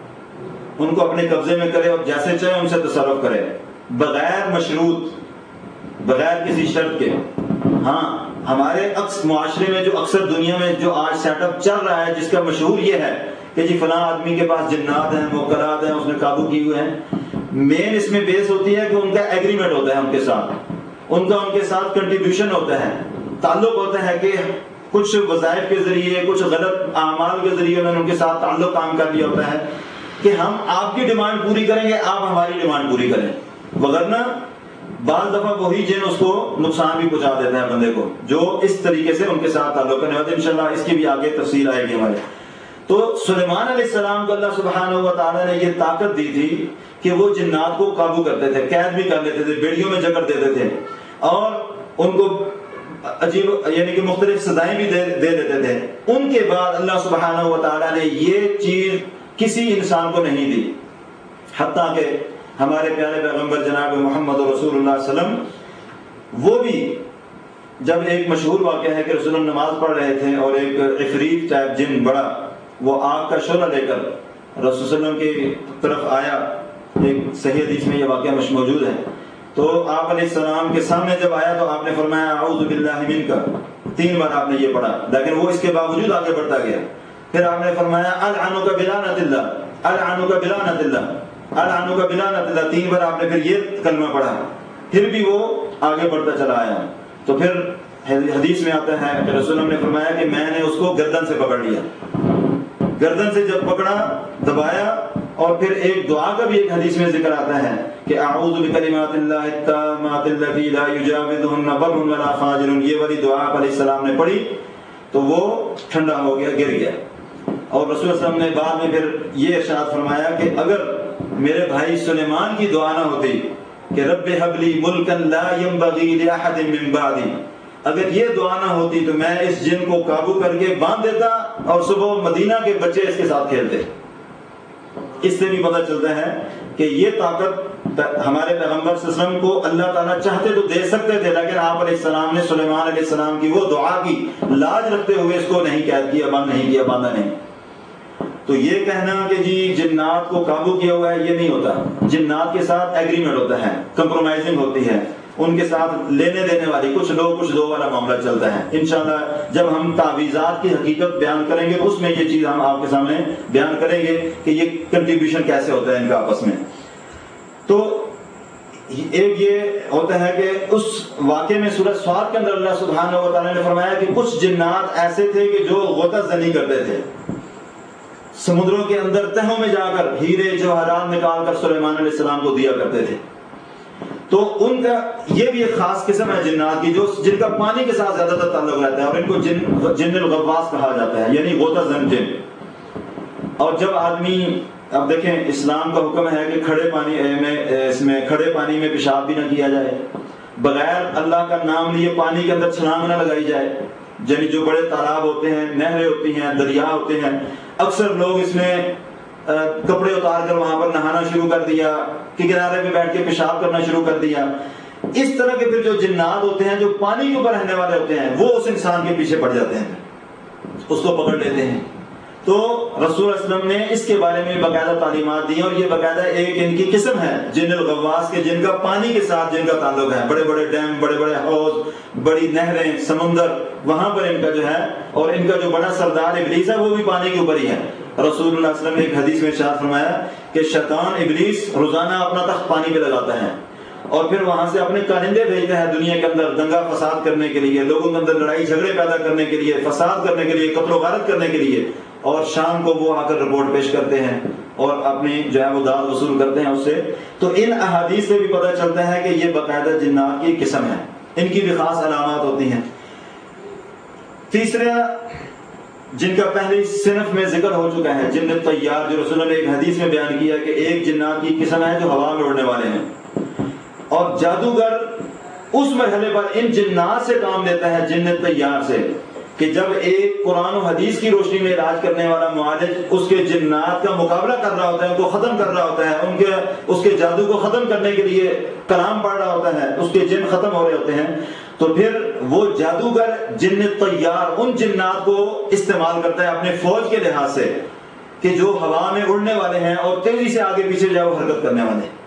ان کو اپنے قبضے میں کرے اور جیسے چاہے ان سے تصرف کرے، بغیر مشروط، بغیر کسی شرط کے۔ ہاں ہمارے معاشرے میں جو اکثر دنیا میں جو آج سیٹ اپ چل رہا ہے، جس کا مشہور یہ ہے کہ جی فلاں آدمی کے پاس جنات ہیں، موکلات ہیں، اس نے قابو کیے ہوئے ہیں، مین اس میں بیس ہوتی ہے کہ ان کا ایگریمنٹ ہوتا ہے ان کے ساتھ، ان کا ان کے ساتھ کنٹریبیوشن ہوتا ہے، تعلق ہوتا ہے کہ کچھ وظائف کے ذریعے، کچھ غلط اعمال کے ذریعے انہوں نے ان کے ساتھ تعلق کام کر لیا ہوتا ہے کہ ہم آپ کی ڈیمانڈ پوری کریں گے، آپ ہماری ڈیمانڈ پوری کریں، وگرنہ بعض دفعہ وہی جن اس کو نقصان بھی پہنچا دیتا ہے بندے کو جو اس طریقے سے ان کے ساتھ تعلق کرنے والا۔ انشاءاللہ اس کی بھی آگے تفصیل آئے گی ہمارے۔ تو سلیمان علیہ السلام کو اللہ سبحانہ و تعالیٰ نے یہ طاقت دی تھی کہ وہ جنات کو قابو کرتے تھے، قید بھی کر لیتے تھے، بیڑیوں میں جکڑ دیتے تھے، اور ان کو عجیب یعنی کہ مختلف سزائیں بھی دے, دے دیتے تھے۔ ان کے بعد اللہ سبحانہ و تعالیٰ نے یہ چیز کسی انسان کو نہیں دی، حتیٰ کہ ہمارے پیارے پیغمبر جناب محمد رسول اللہ صلی اللہ علیہ وسلم، وہ بھی جب ایک مشہور واقعہ ہے کہ رسول اللہ نماز پڑھ رہے تھے اور ایک عفریت ٹائپ جن بڑا وہ آگ کا شعلہ لے کر رسول صلی اللہ علیہ وسلم کی طرف آیا، ایک صحیح حدیث میں یہ واقعہ موجود ہے، تو آپ علیہ السلام کے سامنے جب آیا تو آپ نے فرمایا اعوذ باللہ منک، تین بار آپ نے یہ پڑھا، لیکن وہ اس کے باوجود آگے بڑھتا گیا۔ پھر آپ نے فرمایا العنک بلعنت اللہ، العنک بلعنت اللہ، العنک بلعنت اللہ، تین بار آپ نے پھر یہ کلمہ پڑھا، پھر بھی وہ آگے بڑھتا چلا آیا۔ تو پھر حدیث میں آتا ہے کہ رسول اللہ نے فرمایا کہ میں نے اس کو گردن سے پکڑ لیا، گردن سے جب پکڑا، دبایا، اور پھر ایک دعا کا بھی ایک حدیث میں ذکر آتا ہے کہ اعوذ بکلمات اللہ التامات اللاتی لا یجاوزہن بر ولا فاجر، یہ والی دعا علیہ السلام نے پڑھی تو وہ ٹھنڈا ہو گیا، گر گیا۔ اور رسول اللہ صلی اللہ علیہ وسلم نے بعد میں پھر یہ ارشاد فرمایا کہ اگر میرے بھائی سلیمان کی دعا نہ ہوتی کہ رب ہب لی ملکا لا ينبغی لأحد من بعدی، اگر یہ دعا نہ ہوتی تو میں اس جن کو قابو کر کے باندھ دیتا اور صبح مدینہ کے بچے اس کے ساتھ کھیلتے۔ اس سے بھی پتہ چلتا ہے کہ یہ طاقت ہمارے پیغمبر صلی اللہ علیہ وسلم کو اللہ تعالیٰ چاہتے تو دے سکتے تھے، لیکن آپ علیہ السلام نے سلیمان علیہ السلام کی وہ دعا کی لاج رکھتے ہوئے اس کو نہیں قید کیا، بند نہیں کیا، باندھا نہیں۔ تو یہ کہنا کہ جی جنات کو قابو کیا ہوا ہے، یہ نہیں ہوتا۔ جنات کے ساتھ ایگریمنٹ ہوتا ہے، کمپرومائزنگ ہوتی ہے، ان کے ساتھ لینے دینے والی کچھ لو کچھ دو والا معاملہ چلتا ہے۔ انشاءاللہ جب ہم تعویذات کی حقیقت بیان کریں گے اس میں یہ چیز ہم آپ کے سامنے بیان کریں گے کہ یہ کنٹریبیوشن کیسے ہوتا ہے ان کا آپس میں۔ تو ایک یہ ہوتا ہے کہ اس واقعے میں سورہ صاد کے اندر اللہ سبحانہ و تعالیٰ نے فرمایا کہ کچھ جنات ایسے تھے کہ جو غوطہ زنی کرتے تھے، سمندروں کے اندر تہوں میں جا کر ہیرے جواہرات نکال کر سلیمان علیہ السلام کو دیا کرتے تھے۔ تو ان کا یہ بھی ایک خاص قسم ہے جنات کی جو جن کا پانی کے ساتھ زیادہ تر تعلق رہتا ہے، اور ان کو جن جن الغواص کہا جاتا ہے، یعنی غوطہ زن جن۔ اور جب آدمی، اب دیکھیں اسلام کا حکم ہے کہ کھڑے پانی میں اس میں کھڑے پانی میں پیشاب بھی نہ کیا جائے، بغیر اللہ کا نام لیے پانی کے اندر چھلانگ نہ لگائی جائے، یعنی جو بڑے تالاب ہوتے ہیں، نہریں ہوتی ہیں، دریا ہوتے ہیں، اکثر لوگ اس میں کپڑے اتار کر وہاں پر نہانا شروع کر دیا، کہ کنارے پہ بیٹھ کے پیشاب کرنا شروع کر دیا۔ اس طرح کے پھر جو جنات ہوتے ہیں جو پانی کے اوپر رہنے والے ہوتے ہیں وہ اس انسان کے پیچھے پڑ جاتے ہیں، اس کو پکڑ لیتے ہیں۔ تو رسول اللہ علیہ وسلم نے اس کے بارے میں باقاعدہ تعلیمات دی، اور یہ باقاعدہ ایک ان کی قسم ہے جن الغواص کے، جن کا پانی کے ساتھ جن کا تعلق ہے، بڑے بڑے ڈیم، بڑے بڑے حوض، بڑی نہریں، سمندر، وہاں پر ان کا جو ہے، اور ان کا جو بڑا سردار ابلیس ہے وہ بھی پانی کے اوپر ہی ہے۔ رسول اللہ علیہ وسلم نے ایک حدیث میں ارشاد فرمایا کہ شیطان ابلیس روزانہ اپنا تخت پانی پہ لگاتا ہے، اور پھر وہاں سے اپنے کارندے بھیجتے ہیں دنیا کے اندر دنگا فساد کرنے کے لیے، لوگوں کے اندر لڑائی جھگڑے پیدا کرنے کے لیے، فساد کرنے کے لیے، قتل و غارت کرنے کے لیے، اور شام کو وہ آ کر رپورٹ پیش کرتے ہیں اور اپنی جو ہے وہ داد وصول کرتے ہیں اس سے۔ تو ان احادیث سے بھی پتہ چلتا ہے کہ یہ باقاعدہ جنات کی قسم ہے، ان کی بھی خاص علامات ہوتی ہیں۔ تیسرا جن کا پہلے صنف میں ذکر ہو چکا ہے، جن طیار، جو رسول نے ایک حدیث میں بیان کیا کہ ایک جنات کی قسم ہے جو ہوا میں اڑنے والے ہیں، اور جادوگر اس مرحلے پر ان جنات سے کام لیتا ہے، جن طیار سے، کہ جب ایک قرآن و حدیث کی روشنی میں علاج کرنے والا معالج اس کے جنات کا مقابلہ کر رہا ہوتا ہے، ان کو ختم کر رہا ہوتا ہے، ان کے اس کے جادو کو ختم کرنے کے لیے کلام پڑھ رہا ہوتا ہے، اس کے جن ختم ہو رہے ہوتے ہیں، تو پھر وہ جادوگر جن طیار ان جنات کو استعمال کرتا ہے اپنے فوج کے لحاظ سے، کہ جو ہوا میں اڑنے والے ہیں اور تیزی سے آگے پیچھے جاؤ حرکت کرنے والے ہیں۔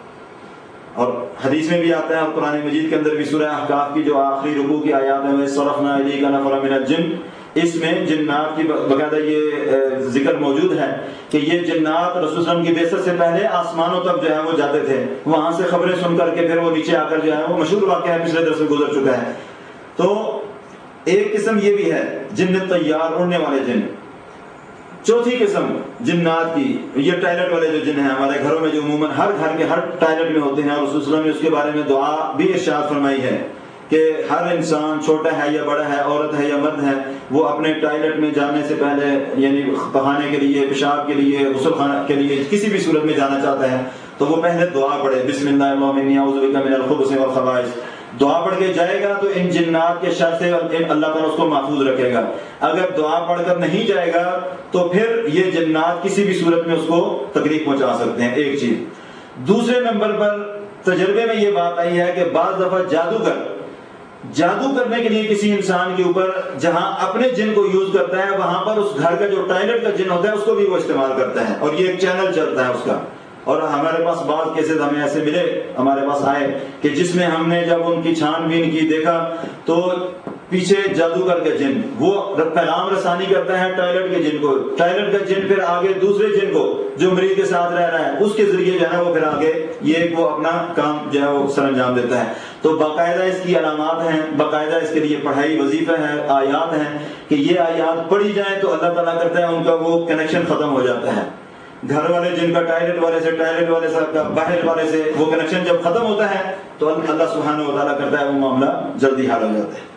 اور حدیث میں بھی آتا ہے، اور قرآن مجید کے اندر بھی سورہ احقاف کی جو آخری رکوع کی آیات ہیں، صرفنا الیک نفرا من الجن، اس میں جنات کی باقاعدہ یہ ذکر موجود ہے کہ یہ جنات رسول صلی اللہ علیہ وسلم کی بعثت سے پہلے آسمانوں تک جو ہے وہ جاتے تھے، وہاں سے خبریں سن کر کے پھر وہ نیچے آ کر جو ہے وہ مشہور واقعہ ہے، پچھلے درس میں گزر چکا ہے۔ تو ایک قسم یہ بھی ہے جن طیار، اڑنے والے جن۔ چوتھی قسم جنات کی، یہ ٹائلٹ والے جو جن ہیں ہمارے گھروں میں جو عموماً ہر گھر کے ہر ٹائلٹ میں ہوتے ہیں، اور رسول صلی اللہ علیہ وسلم نے اس کے بارے میں دعا بھی ارشاد فرمائی ہے کہ ہر انسان چھوٹا ہے یا بڑا ہے، عورت ہے یا مرد ہے، وہ اپنے ٹائلٹ میں جانے سے پہلے، یعنی پخانے کے لیے، پیشاب کے لیے، غسل خانہ کے لیے، کسی بھی صورت میں جانا چاہتا ہے تو وہ پہلے دعا پڑھے، بسم اللہ اللہم انی اعوذ بک من الخبث والخبائث۔ دعا پڑھ کے جائے گا تو ان جنات کے شر سے اللہ تعالیٰ اس کو محفوظ رکھے گا۔ اگر دعا پڑھ کر نہیں جائے گا تو پھر یہ جنات کسی بھی صورت میں اس کو تکلیف پہنچا سکتے ہیں، ایک چیز۔ دوسرے نمبر پر تجربے میں یہ بات آئی ہے کہ بعض دفعہ جادوگر جادو کرنے کے لیے کسی انسان کے اوپر جہاں اپنے جن کو یوز کرتا ہے، وہاں پر اس گھر کا جو ٹائلٹ کا جن ہوتا ہے اس کو بھی وہ استعمال کرتا ہے، اور یہ ایک چینل چلتا ہے اس کا۔ اور ہمارے پاس بعض کیسز ہمیں ایسے ملے، ہمارے پاس آئے کہ جس میں ہم نے جب ان کی چھان بین کی دیکھا تو پیچھے جادوگر کا جن وہ پیغام رسانی کرتا ہے ٹائلٹ کے جن کو، ٹائلٹ کا جن پھر آگے دوسرے جن کو جو مریض کے ساتھ رہ رہا ہے اس کے ذریعے جو ہے وہ پھر آگے یہ وہ اپنا کام جو ہے وہ سر انجام دیتا ہے۔ تو باقاعدہ اس کی علامات ہیں، باقاعدہ اس کے لیے پڑھائی وظیفہ ہے، آیات ہیں کہ یہ آیات پڑھی جائیں تو اللہ تعالیٰ کرتا ہے ان کا وہ کنیکشن ختم ہو جاتا ہے۔ گھر والے جن کا ٹائلٹ والے سے، ٹائلٹ والے سے، باہر والے سے وہ کنیکشن جب ختم ہوتا ہے تو اللہ سبحانہ و تعالیٰ کرتا ہے وہ معاملہ جلدی حل ہو جاتا ہے۔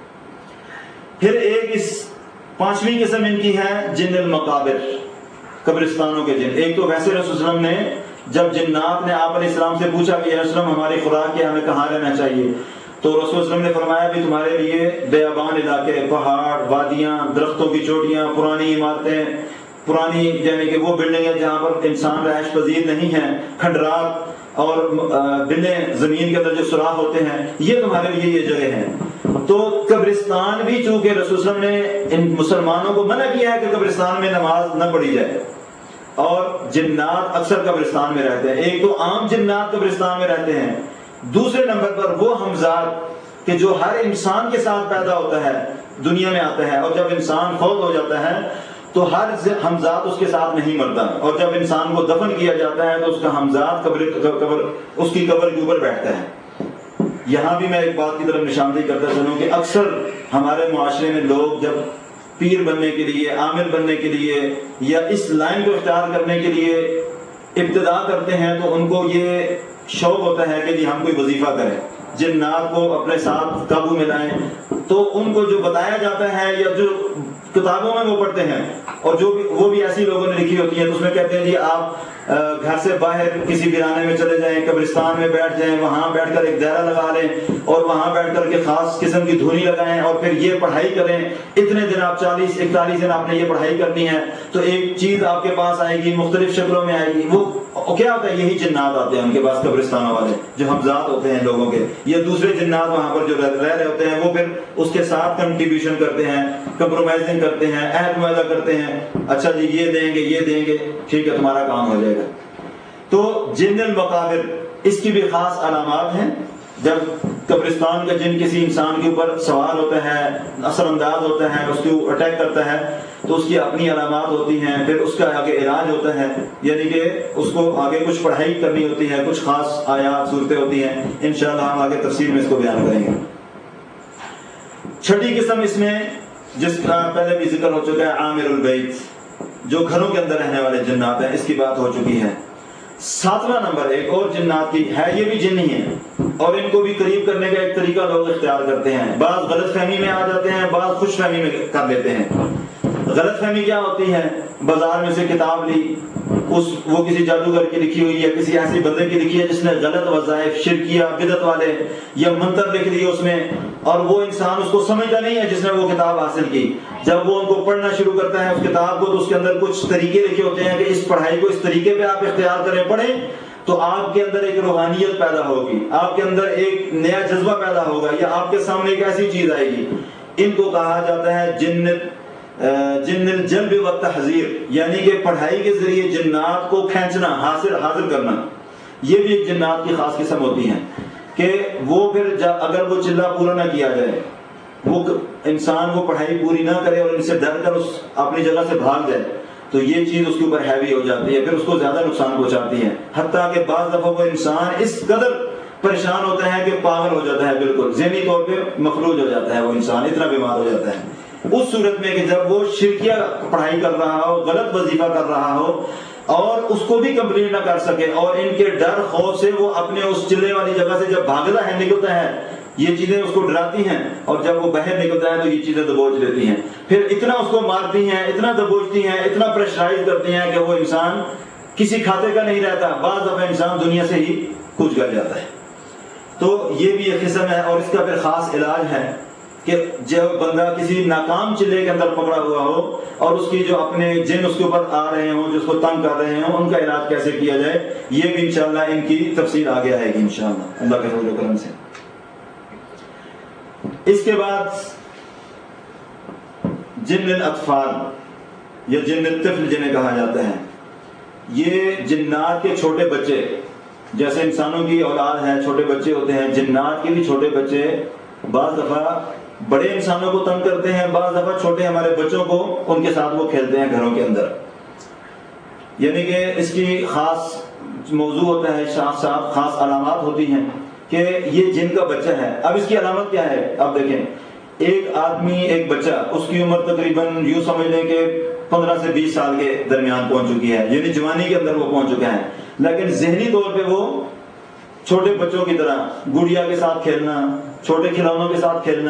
پھر ایک اس پانچویں قسم ان کی ہے جن المقابر، قبرستانوں کے جن۔ ایک تو ویسے رسول صلی اللہ علیہ وسلم نے جب جنات نے آپ علیہ السلام سے پوچھا کہ یا رسول اللہ ہماری خوراک کیا، ہمیں کہاں رہنا چاہیے، تو رسول صلی اللہ علیہ وسلم نے فرمایا بھی تمہارے لیے بیابان علاقے، پہاڑ، وادیاں، درختوں کی چوٹیاں، پرانی عمارتیں، پرانی یعنی کہ وہ بلڈنگیں جہاں پر انسان رہائش پذیر نہیں ہیں، کھنڈرات اور بلیں زمین کے اندر جو سوراخ ہوتے ہیں، یہ تمہارے لیے یہ جگہ ہیں۔ تو قبرستان بھی چونکہ رسول صلی اللہ علیہ وسلم نے ان مسلمانوں کو منع کیا ہے کہ قبرستان میں نماز نہ پڑھی جائے، اور جنات اکثر قبرستان میں رہتے ہیں۔ ایک تو عام جنات قبرستان میں رہتے ہیں، دوسرے نمبر پر وہ ہمزاد کہ جو ہر انسان کے ساتھ پیدا ہوتا ہے، دنیا میں آتا ہے، اور جب انسان فوت ہو جاتا ہے تو ہر ہمزاد اس کے ساتھ نہیں مرتا، اور جب انسان کو دفن کیا جاتا ہے تو اس کا ہمزاد قبر قبر اس کی قبر کے اوپر بیٹھتا ہے۔ یہاں بھی میں ایک بات کی طرف نشاندہی کرتا چلوں کہ اکثر ہمارے معاشرے میں لوگ جب پیر بننے کے لیے، عامل بننے کے لیے، یا اس لائن کو اختیار کرنے کے لیے ابتدا کرتے ہیں تو ان کو یہ شوق ہوتا ہے کہ جی ہم کوئی وظیفہ کریں، جنات کو اپنے ساتھ قابو میں لائیں۔ تو ان کو جو بتایا جاتا ہے یا جو کتابوں میں وہ پڑھتے ہیں، اور جو بھی وہ بھی ایسی لوگوں نے لکھی ہوتی ہیں، تو اس میں کہتے ہیں جی آپ گھر سے باہر کسی ویرانے میں چلے جائیں، قبرستان میں بیٹھ جائیں، وہاں بیٹھ کر ایک دائرہ لگا لیں اور وہاں بیٹھ کر کے خاص قسم کی دھونی لگائیں، اور پھر یہ پڑھائی کریں، اتنے دن آپ چالیس اکتالیس دن آپ نے یہ پڑھائی کرنی ہے، تو ایک چیز آپ کے پاس آئے گی، مختلف شکلوں میں آئے گی۔ وہ کیا ہوتا ہے، یہی جنات آتے ہیں ان کے پاس، قبرستانوں والے جو ہمزاد ہوتے ہیں لوگوں کے، یا دوسرے جنات وہاں پر جو رہ رہے ہوتے ہیں، وہ پھر اس کے ساتھ کنٹریبیوشن کرتے ہیں، کمپرومائزنگ کرتے ہیں، عہد معاہدہ کرتے ہیں، اچھا جی یہ دیں گے یہ دیں گے، ٹھیک ہے تمہارا کام ہو جائے گا۔ تو جن المقابر اس کی بھی خاص علامات ہیں۔ جب قبرستان کا جن کسی انسان کے اوپر سوار ہوتا ہے، اثر انداز ہوتا ہے، اس کو اٹیک کرتا ہے تو اس کی اپنی علامات ہوتی ہیں، پھر اس کا آگے علاج ہوتا ہے، یعنی کہ اس کو آگے کچھ پڑھائی کرنی ہوتی ہے، کچھ خاص آیات صورتیں ہوتی ہیں، انشاءاللہ ہم آگے تفصیل میں اس کو بیان کریں گے۔ چھٹی قسم اس میں جس کا پہلے بھی ذکر ہو چکا ہے، عامر البیت، جو گھروں کے اندر رہنے والے جنات ہیں، اس کی بات ہو چکی ہے۔ ساتواں نمبر ایک اور جنات کی ہے، یہ بھی جن ہی ہیں، اور ان کو بھی قریب کرنے کا ایک طریقہ لوگ اختیار کرتے ہیں، بعض غلط فہمی میں آ جاتے ہیں، بعض خوش فہمی میں کر لیتے ہیں۔ غلط فہمی کیا ہوتی ہے؟ بازار میں سے کتاب لی، اس وہ کسی جادوگر کی لکھی ہوئی یا کسی ایسی بندے کی لکھی ہے جس نے غلط وظائف، شرکیہ، بدعت والے یا منتر لکھ دیے اس میں، اور وہ انسان اس کو سمجھتا نہیں ہے جس نے وہ کتاب حاصل کی۔ جب وہ ان کو پڑھنا شروع کرتا ہے اس کتاب کو، تو اس کے اندر کچھ طریقے لکھے ہوتے ہیں کہ اس پڑھائی کو اس طریقے پہ آپ اختیار کریں، پڑھیں تو آپ کے اندر ایک روحانیت پیدا ہوگی، آپ کے اندر ایک نیا جذبہ پیدا ہوگا، یا آپ کے سامنے ایک ایسی چیز آئے گی۔ ان کو کہا جاتا ہے جنت جن الجلب والتحذیر، یعنی کہ پڑھائی کے ذریعے جنات کو کھینچنا، حاصل حاضر کرنا۔ یہ بھی ایک جنات کی خاص قسم ہوتی ہیں کہ وہ پھر اگر وہ چلہ پورا نہ کیا جائے، وہ انسان وہ پڑھائی پوری نہ کرے اور ان سے ڈر کر اس اپنی جگہ سے بھاگ جائے، تو یہ چیز اس کے اوپر ہیوی ہو جاتی ہے، پھر اس کو زیادہ نقصان پہنچاتی ہے، حتیٰ کہ بعض دفعہ وہ انسان اس قدر پریشان ہوتا ہے کہ پاگل ہو جاتا ہے، بالکل ذہنی طور پہ مفلوج ہو جاتا ہے، وہ انسان اتنا بیمار ہو جاتا ہے۔ اس صورت میں کہ جب وہ شرکیہ پڑھائی کر رہا ہو، غلط وظیفہ کر رہا ہو اور اس کو بھی کمپلیٹ نہ کر سکے، اور ان کے ڈر خوف سے وہ اپنے اس چلے والی جگہ سے جب بھاگتا ہے، نکلتا ہے، یہ چیزیں اس کو ڈراتی ہیں، اور جب وہ باہر نکلتا ہے تو یہ چیزیں دبوچ لیتی ہیں، پھر اتنا اس کو مارتی ہیں، اتنا دبوچتی ہیں، اتنا پریشرائز کرتی ہیں کہ وہ انسان کسی کھاتے کا نہیں رہتا، بعض دفعہ انسان دنیا سے ہی کوچ کر جاتا ہے۔ تو یہ بھی ایک قسم ہے، اور اس کا پھر خاص علاج ہے کہ جب بندہ کسی ناکام چلے کے اندر پکڑا ہوا ہو اور اس کی جو اپنے جن اس کے اوپر آ رہے ہوں، جو اس کو تنگ کر رہے ہوں، ان کا علاج کیسے کیا جائے، یہ بھی انشاءاللہ ان کی تفصیل آگے آئے گی انشاءاللہ اللہ کے فضل و کرم سے۔ اس کے بعد جن الاطفال یا جن الطفل جنہیں کہا جاتا ہے، یہ جنات کے چھوٹے بچے، جیسے انسانوں کی اولاد ہے، چھوٹے بچے ہوتے ہیں، جنات کے بھی چھوٹے بچے بعض دفعہ بڑے انسانوں کو تنگ کرتے ہیں، بعض دفعہ چھوٹے ہمارے بچوں کو ان کے ساتھ وہ کھیلتے ہیں گھروں کے اندر، یعنی کہ اس کی خاص موضوع ہوتا ہے، ساتھ ساتھ خاص علامات ہوتی ہیں کہ یہ جن کا بچہ ہے۔ اب اس کی علامت کیا ہے؟ اب دیکھیں، ایک آدمی، ایک بچہ، اس کی عمر تقریباً یوں سمجھ لیں کہ پندرہ سے بیس سال کے درمیان پہنچ چکی ہے، یعنی جوانی کے اندر وہ پہنچ چکا ہے، لیکن ذہنی طور پہ وہ چھوٹے بچوں کی طرح گڑیا کے ساتھ کھیلنا، چھوٹے کھلونوں کے ساتھ کھیلنا،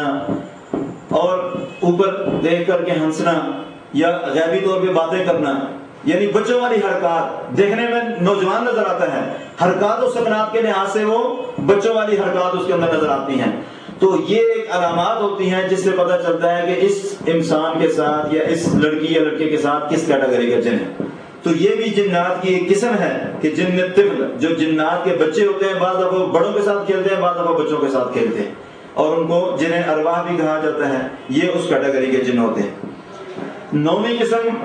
اور اوپر دیکھ کر کے ہنسنا یا غیبی طور پہ باتیں کرنا، یعنی بچوں والی حرکات، دیکھنے میں نوجوان نظر آتا ہے، حرکات و سکنات کے لحاظ سے وہ بچوں والی حرکات اس کے اندر نظر آتی ہیں۔ تو یہ ایک علامات ہوتی ہیں جس سے پتہ چلتا ہے کہ اس انسان کے ساتھ یا اس لڑکی یا لڑکے کے ساتھ کس کیٹیگری کا جن ہے۔ تو یہ بھی جنات کی ایک قسم ہے کہ جن طفل، جو جنات کے بچے ہوتے ہیں، بعض دفعہ بڑوں کے ساتھ کھیلتے ہیں، بعض دفعہ بچوں کے ساتھ کھیلتے ہیں، اور ان کو جنہیں ارواح بھی کہا جاتا ہے، یہ اس کیٹیگری کے جن ہوتے ہیں۔ نویں قسم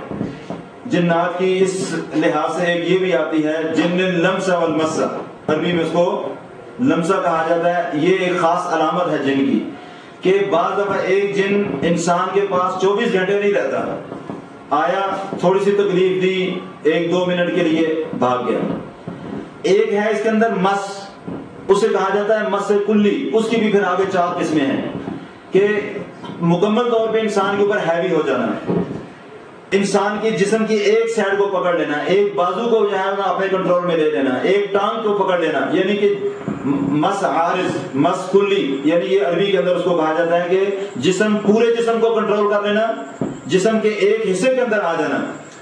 جنات کی اس لحاظ سے ایک یہ بھی آتی ہے، جن اللمسہ والمسہ، عربی میں اس کو لمسہ کہا جاتا ہے۔ یہ ایک خاص علامت ہے جن کی کہ بعض دفعہ ایک جن انسان کے پاس چوبیس گھنٹے نہیں رہتا، آیا، تھوڑی سی تکلیف دی، ایک دو منٹ کے لیے بھاگ گیا۔ ایک ہے اس کے اندر مس، اسے کہا جاتا ہے مس کلی، اس کی بھی پھر آگے چار قسمیں ہیں کہ مکمل طور پہ انسان کے اوپر ہیوی ہو جانا، انسان کے جسم کی ایک سائڈ کو پکڑ لینا، ایک بازو کو جو ہے اپنے کنٹرول میں لے لینا، ایک ٹانگ کو پکڑ لینا، یعنی کہ مس عارض، مس کلی، یعنی یہ عربی کے اندر اس کو کہا جاتا ہے کہ جسم، پورے جسم کو کنٹرول کر لینا، جسم کے ایک حصے کے اندر آ جانا،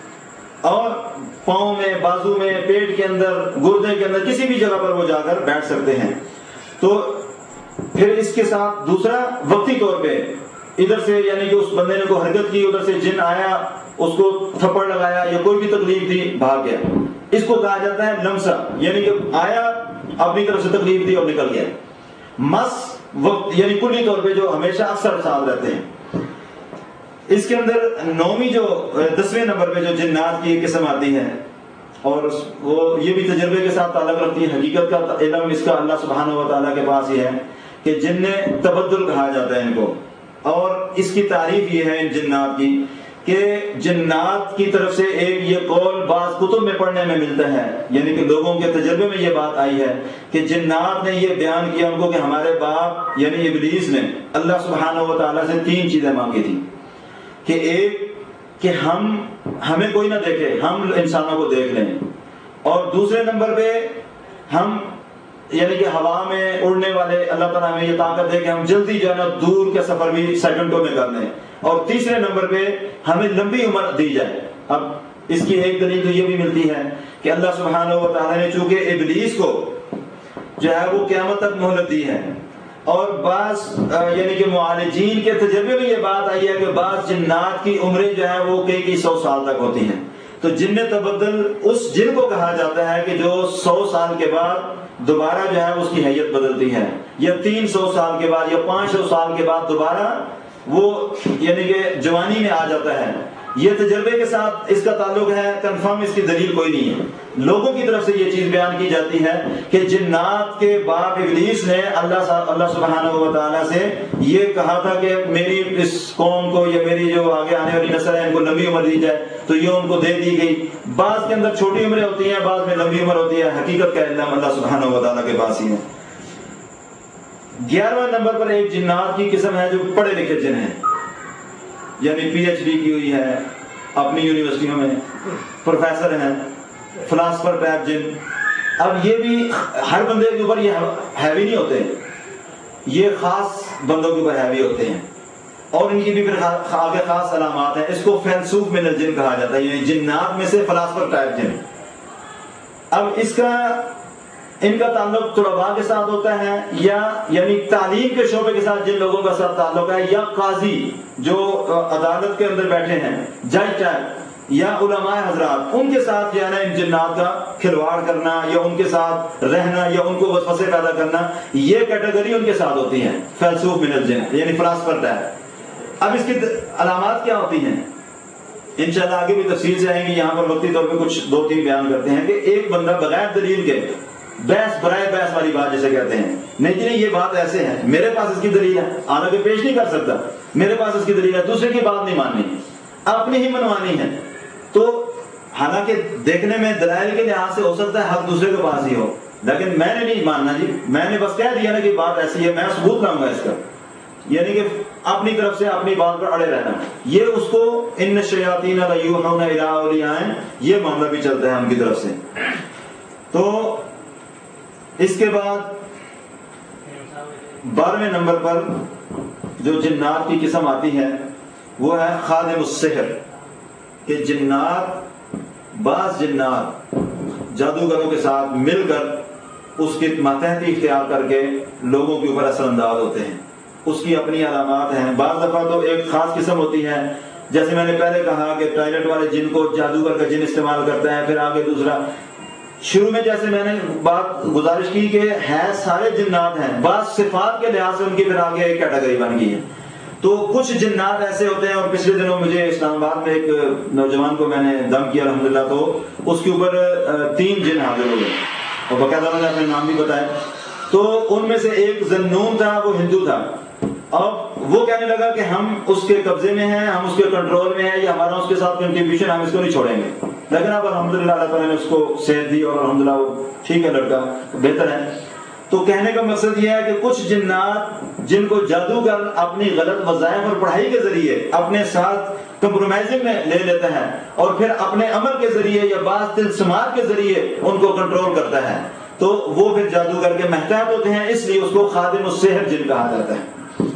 اور پاؤں میں، بازو میں، پیٹ کے اندر، گردے کے اندر، کسی بھی جگہ پر وہ جا کر بیٹھ سکتے ہیں۔ تو پھر اس کے ساتھ دوسرا وقتی طور پہ ادھر سے، یعنی کہ اس بندے نے کو حرکت کی، ادھر سے جن آیا، اس کو تھپڑ لگایا یا کوئی بھی تکلیف دی، بھاگ گیا، اس کو کہا جاتا ہے لمسہ، یعنی کہ آیا، اپنی طرف سے تکلیف دی اور نکل گیا۔ مس وقت، یعنی کلی طور پہ جو ہمیشہ اکثر ساتھ رہتے ہیں۔ اس کے اندر نویں جو دسویں نمبر پہ جو جنات کی ایک قسم آتی ہے، اور وہ یہ بھی تجربے کے ساتھ تعلق رکھتی ہے، حقیقت کا علم اس کا اللہ سبحانہ و تعالیٰ کے پاس ہی ہے، کہ جن تبدل کہا جاتا ہے ان کو. اور اس کی تعریف یہ ہے ان جنات کی کہ جنات کی طرف سے ایک یہ قول بعض کتب میں پڑھنے میں ملتا ہے، یعنی کہ لوگوں کے تجربے میں یہ بات آئی ہے کہ جنات نے یہ بیان کیا ان کو کہ ہمارے باپ یعنی ابلیس نے اللہ سبحانہ و تعالیٰ سے تین چیزیں مانگی تھی کہ ایک کہ ہم ہمیں کوئی نہ دیکھے، ہم انسانوں کو دیکھ لیں، اور دوسرے نمبر پہ ہم یعنی کہ ہوا میں اڑنے والے اللہ تعالیٰ ہمیں یہ طاقت دے کہ ہم جلدی جو ہے نا دور کے سفر بھی سیکنڈوں میں کر لیں، اور تیسرے نمبر پہ ہمیں لمبی عمر دی جائے. اب اس کی ایک دلیل تو یہ بھی ملتی ہے کہ اللہ سبحانہ و تعالیٰ نے چونکہ ابلیس کو جو ہے وہ قیامت تک مہلت دی ہے، اور بعض یعنی کہ معالجین کے تجربے میں یہ بات آئی ہے کہ بعض جنات کی عمریں جو ہے وہ کئی کئی سو سال تک ہوتی ہیں. تو جن تبدل اس جن کو کہا جاتا ہے کہ جو سو سال کے بعد دوبارہ جو ہے اس کی حیت بدلتی ہے، یا تین سو سال کے بعد یا پانچ سو سال کے بعد دوبارہ وہ یعنی کہ جوانی میں آ جاتا ہے. یہ تجربے کے ساتھ اس کا تعلق ہے، کنفرم اس کی دلیل کوئی نہیں ہے. لوگوں کی طرف سے یہ چیز بیان کی جاتی ہے کہ جنات کے باپ ابلیس نے اللہ اللہ سبحانہ و تعالیٰ سے یہ کہا تھا کہ میری اس قوم کو یا میری جو آگے آنے والی نسل ہے ان کو لمبی عمر دی جائے، تو یہ ان کو دے دی گئی. بعض کے اندر چھوٹی عمریں ہوتی ہیں، بعض میں لمبی عمر ہوتی ہے، حقیقت کا علم اللہ سبحانہ و تعالیٰ کے پاس ہی ہے. گیارہویں نمبر پر ایک جنات کی قسم ہے جو پڑھے لکھے جن ہیں، یعنی پی ایچ ڈی کی ہوئی ہے اپنی یونیورسٹیوں میں، پروفیسر ہیں، فلاسفر ٹائپ جن. اب یہ بھی ہر بندے کے اوپر یہ ہیوی نہیں ہوتے، یہ خاص بندوں کے اوپر ہیوی ہوتے ہیں، اور ان کی بھی پھر آگے خاص علامات ہیں. اس کو فیلسوف من الجن کہا جاتا ہے، یعنی جنات میں سے فلاسفر ٹائپ جن. اب اس کا ان کا تعلق طلباء کے ساتھ ہوتا ہے، یا یعنی تعلیم کے شعبے کے ساتھ جن لوگوں کا ساتھ تعلق ہے، یا قاضی جو عدالت کے اندر بیٹھے ہیں، جج ٹائپ، یا علماء حضرات، ان کے ساتھ جو ہے نا ان جنات کا کھلواڑ کرنا یا ان کے ساتھ رہنا یا ان کو وسوسے پیدا کرنا، یہ کیٹیگری ان کے ساتھ ہوتی ہے فیلسوف من الجن یعنی فلاسفر ٹائپ. اب اس کی علامات کیا ہوتی ہیں انشاءاللہ آگے بھی تفصیل سے آئیں گے. یہاں پر وقتی طور پہ کچھ دو تین بیان کرتے ہیں کہ ایک بندہ بغیر دلیل کے بحث برائے بحث والی بات جیسے کہتے ہیں، نہیں جی یہ بات ایسے ہے، میرے پاس اس کی دلیل ہے، آگے پیش نہیں کر سکتا، میرے پاس اس کی دلیل ہے، دوسرے کی بات نہیں ماننی، اپنی ہی منوانی ہے. تو حالانکہ دیکھنے میں دلائل کے لحاظ سے ہو سکتا ہے حق دوسرے کے پاس ہی ہو، لیکن میں نے نہیں ماننا جی، میں نے بس کہہ دیا نا کہ بات ایسی ہے، میں ثبوت لاؤں گا اس کا، یعنی کہ اپنی طرف سے اپنی بات پر اڑے رہنا. یہ اس کو ان الشیاطین لیوحون الی اولیاء، یہ معاملہ بھی چلتا ہے ان کی طرف سے. تو اس کے بعد بارہویں نمبر پر جو جنات کی قسم آتی ہے وہ ہے خادم السحر، کہ جنات بعض جنات جادوگروں کے ساتھ مل کر اس کی ماتحتی اختیار کر کے لوگوں کے اوپر اثر انداز ہوتے ہیں. اس کی اپنی علامات ہیں. بعض دفعہ تو ایک خاص قسم ہوتی ہے، جیسے میں نے پہلے کہا کہ ٹوائلٹ والے جن کو جادوگر کا جن استعمال کرتا ہے. پھر آگے دوسرا، شروع میں جیسے میں نے بات گزارش کی کہ ہے سارے جنات ہیں، بعض صفات کے لحاظ سے ان کی پھر آگے ایک کیٹیگری بن گئی ہے. تو کچھ جنات ایسے ہوتے ہیں، اور پچھلے دنوں مجھے اسلام آباد میں ایک نوجوان کو میں نے دم کیا الحمدللہ، تو اس کے اوپر تین جن حاضر ہوئے اور باقاعدہ میں نے اپنے نام بھی بتائے. تو ان میں سے ایک ذنون تھا، وہ ہندو تھا. اب وہ کہنے لگا کہ ہم اس کے قبضے میں ہیں، ہم اس کے کنٹرول میں ہیں، یہ ہمارا اس کے ساتھ کنٹریبیوشن، ہم اس کو نہیں چھوڑیں گے. لیکن اب الحمدللہ اللہ تعالیٰ نے اس کو صحت دی اور الحمدللہ وہ ٹھیک ہے، لڑکا بہتر ہے. تو کہنے کا مقصد یہ ہے کہ کچھ جنات جن کو جادوگر اپنی غلط وظائف اور پڑھائی کے ذریعے اپنے ساتھ کمپرومائزنگ میں لے لیتا ہے، اور پھر اپنے عمل کے ذریعے یا بعض تلسمات کے ذریعے ان کو کنٹرول کرتا ہے، تو وہ پھر جادوگر کے محتاط ہوتے ہیں. اس لیے اس کو خادم السحر جن کہا جاتا ہے.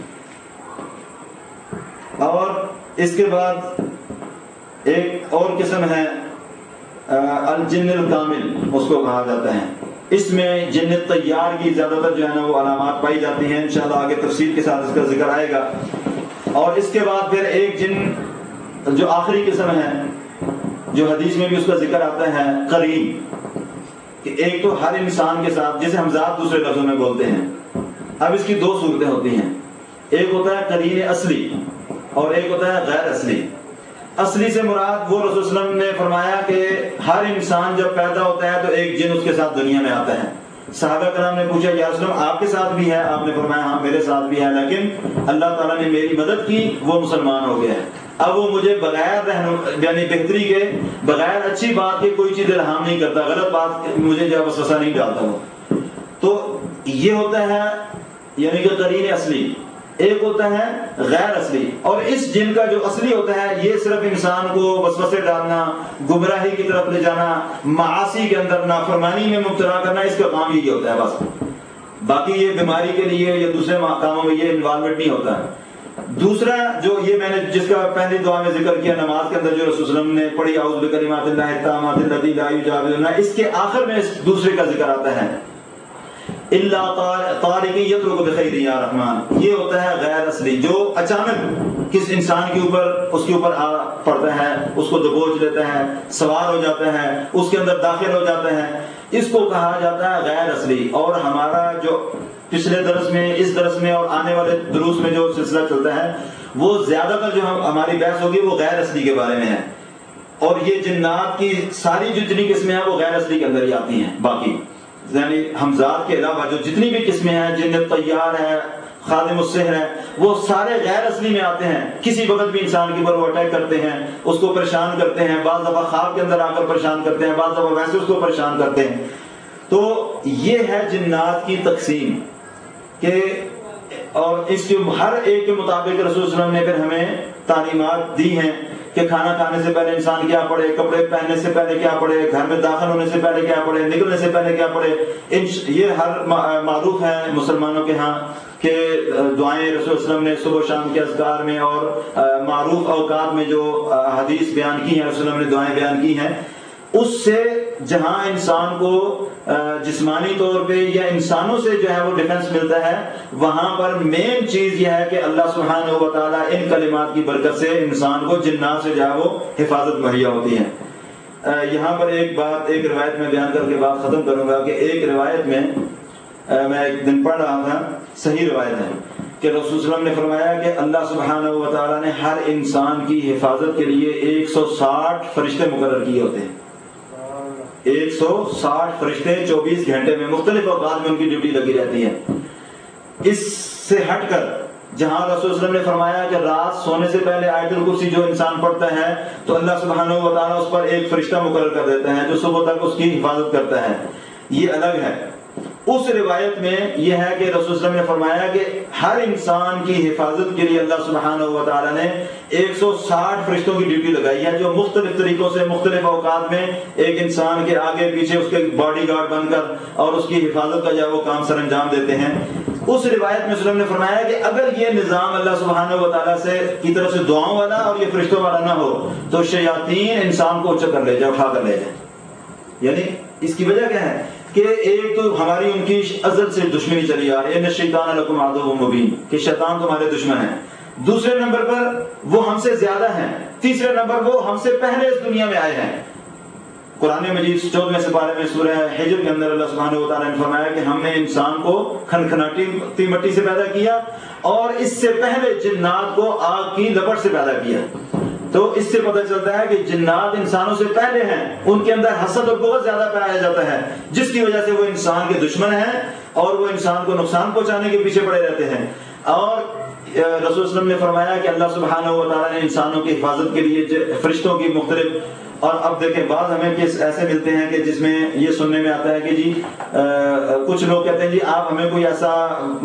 اور اس کے بعد ایک اور قسم ہے الجن الکامل، اس کو کہا جاتا ہے. اس میں جن طیار کی زیادہ تر جو ہے نا وہ علامات پائی جاتی ہیں. انشاءاللہ آگے تفصیل کے ساتھ اس کا ذکر آئے گا. اور اس کے بعد پھر ایک جن جو آخری قسم ہے، جو حدیث میں بھی اس کا ذکر آتا ہے، قرین، کہ ایک تو ہر انسان کے ساتھ جسے ہم ذات دوسرے لفظوں میں بولتے ہیں. اب اس کی دو صورتیں ہوتی ہیں، ایک ہوتا ہے قرین اصلی اور ایک ہوتا ہے غیر اصلی. اصلی سے مراد وہ رسول صلی اللہ علیہ وسلم نے فرمایا کہ ہر انسان جب پیدا ہوتا ہے تو ایک جن اس کے ساتھ دنیا میں آتا ہے، صحابہ کرام نے پوچھا یا رسول اللہ آپ کے ساتھ بھی ہے؟ آپ نے فرمایا ہاں میرے ساتھ بھی ہے، لیکن اللہ تعالیٰ نے میری مدد کی، وہ مسلمان ہو گیا ہے، اب وہ مجھے بغیر یعنی بہتری کے، بغیر اچھی بات کے کوئی چیز الہام نہیں کرتا، غلط بات مجھے جو وسوسہ نہیں ڈالتا وہ۔ تو یہ ہوتا ہے یعنی کہ قرین اصلی، ایک ہوتا ہے غیر اصلی، اور اس جن کا جو اصلی ہوتا ہے یہ صرف انسان کو وسوسے ڈالنا، گمراہی کی طرف لے جانا، معاصی کے اندر نافرمانی میں مبتلا کرنا، اس کا کام یہی ہوتا ہے بس، باقی یہ بیماری کے لیے یا دوسرے کاموں میں یہ انوالومنٹ نہیں ہوتا ہے۔ دوسرا جو یہ میں نے جس کا پہلی دعا میں ذکر کیا نماز کے اندر جو رسول صلی اللہ علیہ وسلم نے پڑھی اعوذ بکلمات اللہ التامات اللاتی لا یجاوزہن، اس کے آخر میں اس دوسرے کا ذکر آتا ہے اللہ طارق یترک بخیر یا رحمان، یہ ہوتا ہے غیر اصلی، جو اچانک کس انسان کے اوپر اس کے اوپر آ پڑتا ہے، اس کو دبوچ لیتا ہے، سوار ہو جاتا ہے، اس کے اندر داخل ہو جاتا ہے، اس کو کہا جاتا ہے غیر اصلی۔ اور ہمارا جو پچھلے درس میں، اس درس میں اور آنے والے دروس میں جو سلسلہ چلتا ہے وہ زیادہ تر جو ہماری بحث ہوگی وہ غیر اصلی کے بارے میں ہے، اور یہ جنات کی ساری جتنی قسمیں ہیں وہ غیر اصلی کے اندر ہی آتی ہیں، باقی یعنی حمزات کے علاوہ جو جتنی بھی قسمیں ہیں، جن طیار ہے، خادم السحر ہے، وہ سارے غیر اصلی میں آتے ہیں، کسی وقت بھی انسان کے اوپر وہ اٹیک کرتے ہیں، اس کو پریشان کرتے ہیں، بعض دفعہ خواب کے اندر آ کر پریشان کرتے ہیں، بعض دفعہ ویسے اس کو پریشان کرتے ہیں۔ تو یہ ہے جنات کی تقسیم کہ، اور اس کے ہر ایک کے مطابق رسول صلی اللہ علیہ وسلم نے پھر ہمیں تعلیمات دی ہیں کہ کھانا کھانے سے پہلے انسان کیا پڑھے، کپڑے پہننے سے پہلے کیا پڑھے، گھر میں داخل ہونے سے پہلے کیا پڑھے، نکلنے سے پہلے کیا پڑھے۔ یہ ہر معروف ہے مسلمانوں کے ہاں کہ دعائیں رسول صلی اللہ علیہ وسلم نے صبح و شام کے اذکار میں اور معروف اوقات میں جو حدیث بیان کی ہیں، رسول اللہ نے دعائیں بیان کی ہیں، اس سے جہاں انسان کو جسمانی طور پہ یا انسانوں سے جو ہے وہ ڈیفنس ملتا ہے، وہاں پر مین چیز یہ ہے کہ اللہ سبحانہ و تعالیٰ ان کلمات کی برکت سے انسان کو جنات سے جو ہے وہ حفاظت مہیا ہوتی ہے۔ یہاں پر ایک بات، ایک روایت میں بیان کر کے بات ختم کروں گا کہ ایک روایت میں میں ایک دن پڑھ رہا تھا، صحیح روایت ہے کہ رسول صلی اللہ علیہ وسلم نے فرمایا کہ اللہ سبحانہ و تعالیٰ نے ہر انسان کی حفاظت کے لیے ایک سو ساٹھ فرشتے مقرر کیے ہوتے ہیں، ایک سو ساٹھ فرشتے چوبیس گھنٹے میں مختلف اوقات میں ان کی ڈیوٹی لگی رہتی ہے۔ اس سے ہٹ کر جہاں رسول صلی اللہ علیہ وسلم نے فرمایا کہ رات سونے سے پہلے آیت الکرسی جو انسان پڑھتا ہے تو اللہ سبحانہ و تعالیٰ اس پر ایک فرشتہ مقرر کر دیتا ہے جو صبح تک اس کی حفاظت کرتا ہے، یہ الگ ہے۔ اس روایت میں یہ ہے کہ رسول صلی اللہ علیہ وسلم نے فرمایا کہ ہر انسان کی حفاظت کے لیے اللہ سبحانہ و تعالیٰ نے ایک سو ساٹھ فرشتوں کی ڈیوٹی لگائی ہے، جو مختلف طریقوں سے مختلف اوقات میں ایک انسان کے آگے پیچھے اس کے باڈی گارڈ بن کر اور اس کی حفاظت کا جو وہ کام سر انجام دیتے ہیں۔ اس روایت میں وسلم نے فرمایا کہ اگر یہ نظام اللہ سبحانہ و تعالیٰ سے کی طرف سے دعاؤں والا اور یہ فرشتوں والا نہ ہو تو شیاطین انسان کو اچھا کر لے جائے، اٹھا کر لے جائے۔ یعنی اس کی وجہ کیا ہے کہ ایک تو ہماری ان کی ازل سے دشمنی چلی آ رہی ہے، شیطان لکم عدو مبین، کہ شیطان تمہارے دشمن ہیں۔ دوسرے نمبر پر وہ ہم سے زیادہ ہیں، تیسرے نمبر وہ ہم سے پہلے اس دنیا میں آئے ہیں۔ قرآن مجید چودھویں سپارے میں سورہ حجر کے اندر اللہ سبحانہ و تعالیٰ نے فرمایا کہ ہم نے انسان کو کھنکھناتی مٹی سے پیدا کیا اور اس سے پہلے جنات کو آگ کی لپٹ سے پیدا کیا۔ تو اس سے پتہ چلتا ہے کہ جنات انسانوں سے پہلے ہیں، ان کے اندر حسد اور بہت زیادہ پایا جاتا ہے، جس کی وجہ سے وہ انسان کے دشمن ہیں اور وہ انسان کو نقصان پہنچانے کے پیچھے پڑے رہتے ہیں۔ اور رسول صلی اللہ علیہ وسلم نے فرمایا کہ اللہ سبحانہ و تعالیٰ نے انسانوں کی حفاظت کے لیے فرشتوں کی مختلف، اور اب دیکھیں بعض ہمیں کس ایسے ملتے ہیں کہ جس میں یہ سننے میں آتا ہے کہ جی کچھ لوگ کہتے ہیں جی آپ ہمیں کوئی ایسا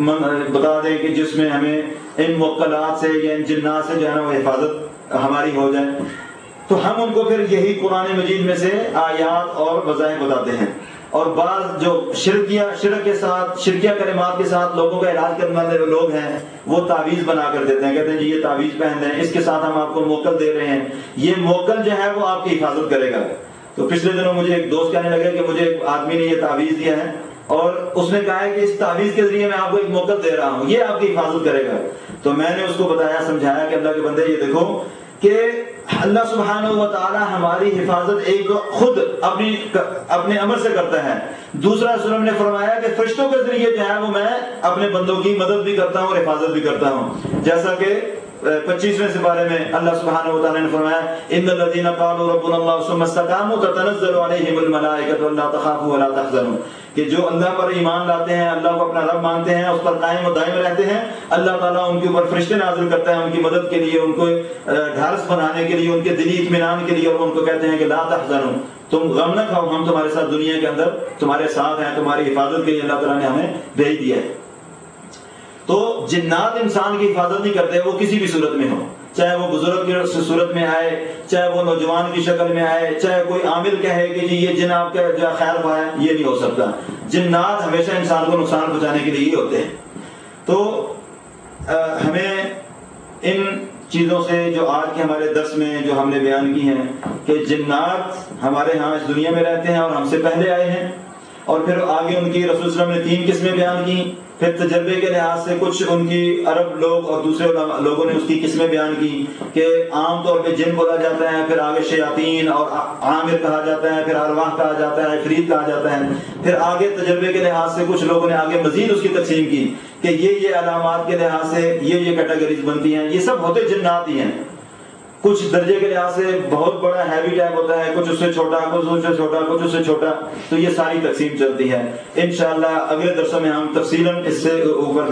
بتا دیں کہ جس میں ہمیں ان موکلات سے یا ان جنات سے جو ہے نا وہ حفاظت ہماری ہو جائے، تو ہم ان کو پھر یہی قرآن مجید میں سے آیات اور وظائف بتاتے ہیں۔ اور بعض جو شرکیہ شرک کے ساتھ شرکیہ کلمات کے ساتھ لوگوں کا علاج کرنے والے لوگ ہیں وہ تعویذ بنا کر دیتے ہیں، کہتے ہیں جی یہ تعویذ پہن دیں، اس کے ساتھ ہم آپ کو موکل دے رہے ہیں، یہ موکل جو ہے وہ آپ کی حفاظت کرے گا۔ تو پچھلے دنوں مجھے ایک دوست کہنے لگا کہ مجھے ایک آدمی نے یہ تعویذ دیا ہے اور اس نے کہا ہے کہ اس تعویذ کے ذریعے میں آپ کو ایک موکل دے رہا ہوں، یہ آپ کی حفاظت کرے گا۔ تو میں نے اس کو بتایا سمجھایا کہ اللہ کے بندے یہ دیکھو کہ اللہ سبحانہ و تعالی ہماری حفاظت ایک تو خود اپنی اپنے امر سے کرتا ہے، دوسرا رسول نے فرمایا کہ فرشتوں کے ذریعے جو ہے وہ میں اپنے بندوں کی مدد بھی کرتا ہوں اور حفاظت بھی کرتا ہوں، جیسا کہ پچیسویں سپارے میں اللہ سبحانہ و تعالیٰ نے فرمایا ان الذین قالوا ربنا اللہ ثم استقاموا تتنزل علیہم الملائکۃ الا تخافوا ولا تحزنوا، کہ جو اللہ پر ایمان لاتے ہیں، اللہ کو اپنا رب مانتے ہیں، اس پر قائم و دائم رہتے ہیں، اللہ تعالیٰ ان کے اوپر فرشتے نازل کرتا ہے ان کی مدد کے لیے، ان کو ڈھارس بنانے کے لیے، ان کے دلی اطمینان کے لیے، اور ان کو کہتے ہیں کہ لا تحزنوا، تم غم نہ کھاؤ، ہم تمہارے ساتھ دنیا کے اندر تمہارے ساتھ ہیں، تمہاری حفاظت کے لیے اللہ تعالیٰ نے ہمیں بھیج دیا ہے۔ تو جنات انسان کی حفاظت نہیں کرتے، وہ کسی بھی صورت میں ہو، چاہے وہ بزرگ کی صورت میں آئے، چاہے وہ نوجوان کی شکل میں آئے، چاہے کوئی عامل کہے کہ جی یہ جن آپ کا جو خیر خواہ ہے، یہ نہیں ہو سکتا۔ جنات ہمیشہ انسان کو نقصان پہنچانے کے لیے ہی ہوتے ہیں۔ تو ہمیں ان چیزوں سے جو آج کے ہمارے درس میں جو ہم نے بیان کی ہیں کہ جنات ہمارے ہاں اس دنیا میں رہتے ہیں اور ہم سے پہلے آئے ہیں، اور پھر آگے ان کی رسول صلی اللہ علیہ وسلم نے تین قسمیں بیان کی، پھر تجربے کے لحاظ سے کچھ ان کی عرب لوگ اور دوسرے لوگوں نے اس کی قسمیں بیان کی کہ عام طور پہ جن بولا جاتا ہے، پھر آگے شیاطین اور عامر کہا جاتا ہے، پھر ارواح کہا جاتا ہے، عفریت کہا جاتا ہے، پھر آگے تجربے کے لحاظ سے کچھ لوگوں نے آگے مزید اس کی تقسیم کی کہ یہ یہ علامات کے لحاظ سے یہ یہ کیٹیگریز بنتی ہیں، یہ سب ہوتے جنات ہی ہیں۔ کچھ درجے کے لحاظ سے بہت بڑا ہیوی ٹائپ ہوتا ہے، کچھ اس سے چھوٹا، کچھ اس سے چھوٹا، کچھ اس سے چھوٹا، تو یہ ساری تقسیم چلتی ہے۔ انشاءاللہ اگلے درسوں میں ہم تفصیلاً اس سے اوپر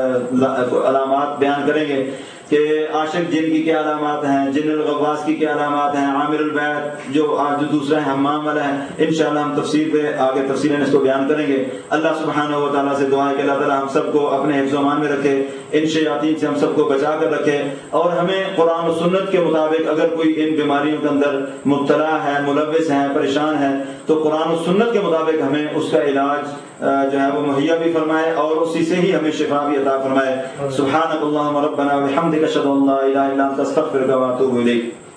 علامات بیان کریں گے کہ عاشق جن کی کیا علامات ہیں، جن الغواص کی کیا علامات ہیں، عامر البیت جو آج جو دوسرا ہے حمام والا ہے، انشاءاللہ ہم تفصیل پہ آگے تفصیلاً اس کو بیان کریں گے۔ اللہ سبحانہ و تعالیٰ سے دعا ہے کہ اللہ تعالیٰ ہم سب کو اپنے حفظ و امان میں رکھے، ان شیاطین سے ہم سب کو بچا کر رکھے، اور ہمیں قرآن و سنت کے مطابق اگر کوئی ان بیماریوں کے اندر مبتلا ہے، ملوث ہے، پریشان ہے، تو قرآن و سنت کے مطابق ہمیں اس کا علاج جو ہے وہ مہیا بھی فرمائے اور اسی سے ہی ہمیں شفا بھی عطا فرمائے۔ سبحانک اللہم ربنا وبحمدک اشہد ان لا الہ الا انت استغفرک واتوب الیک۔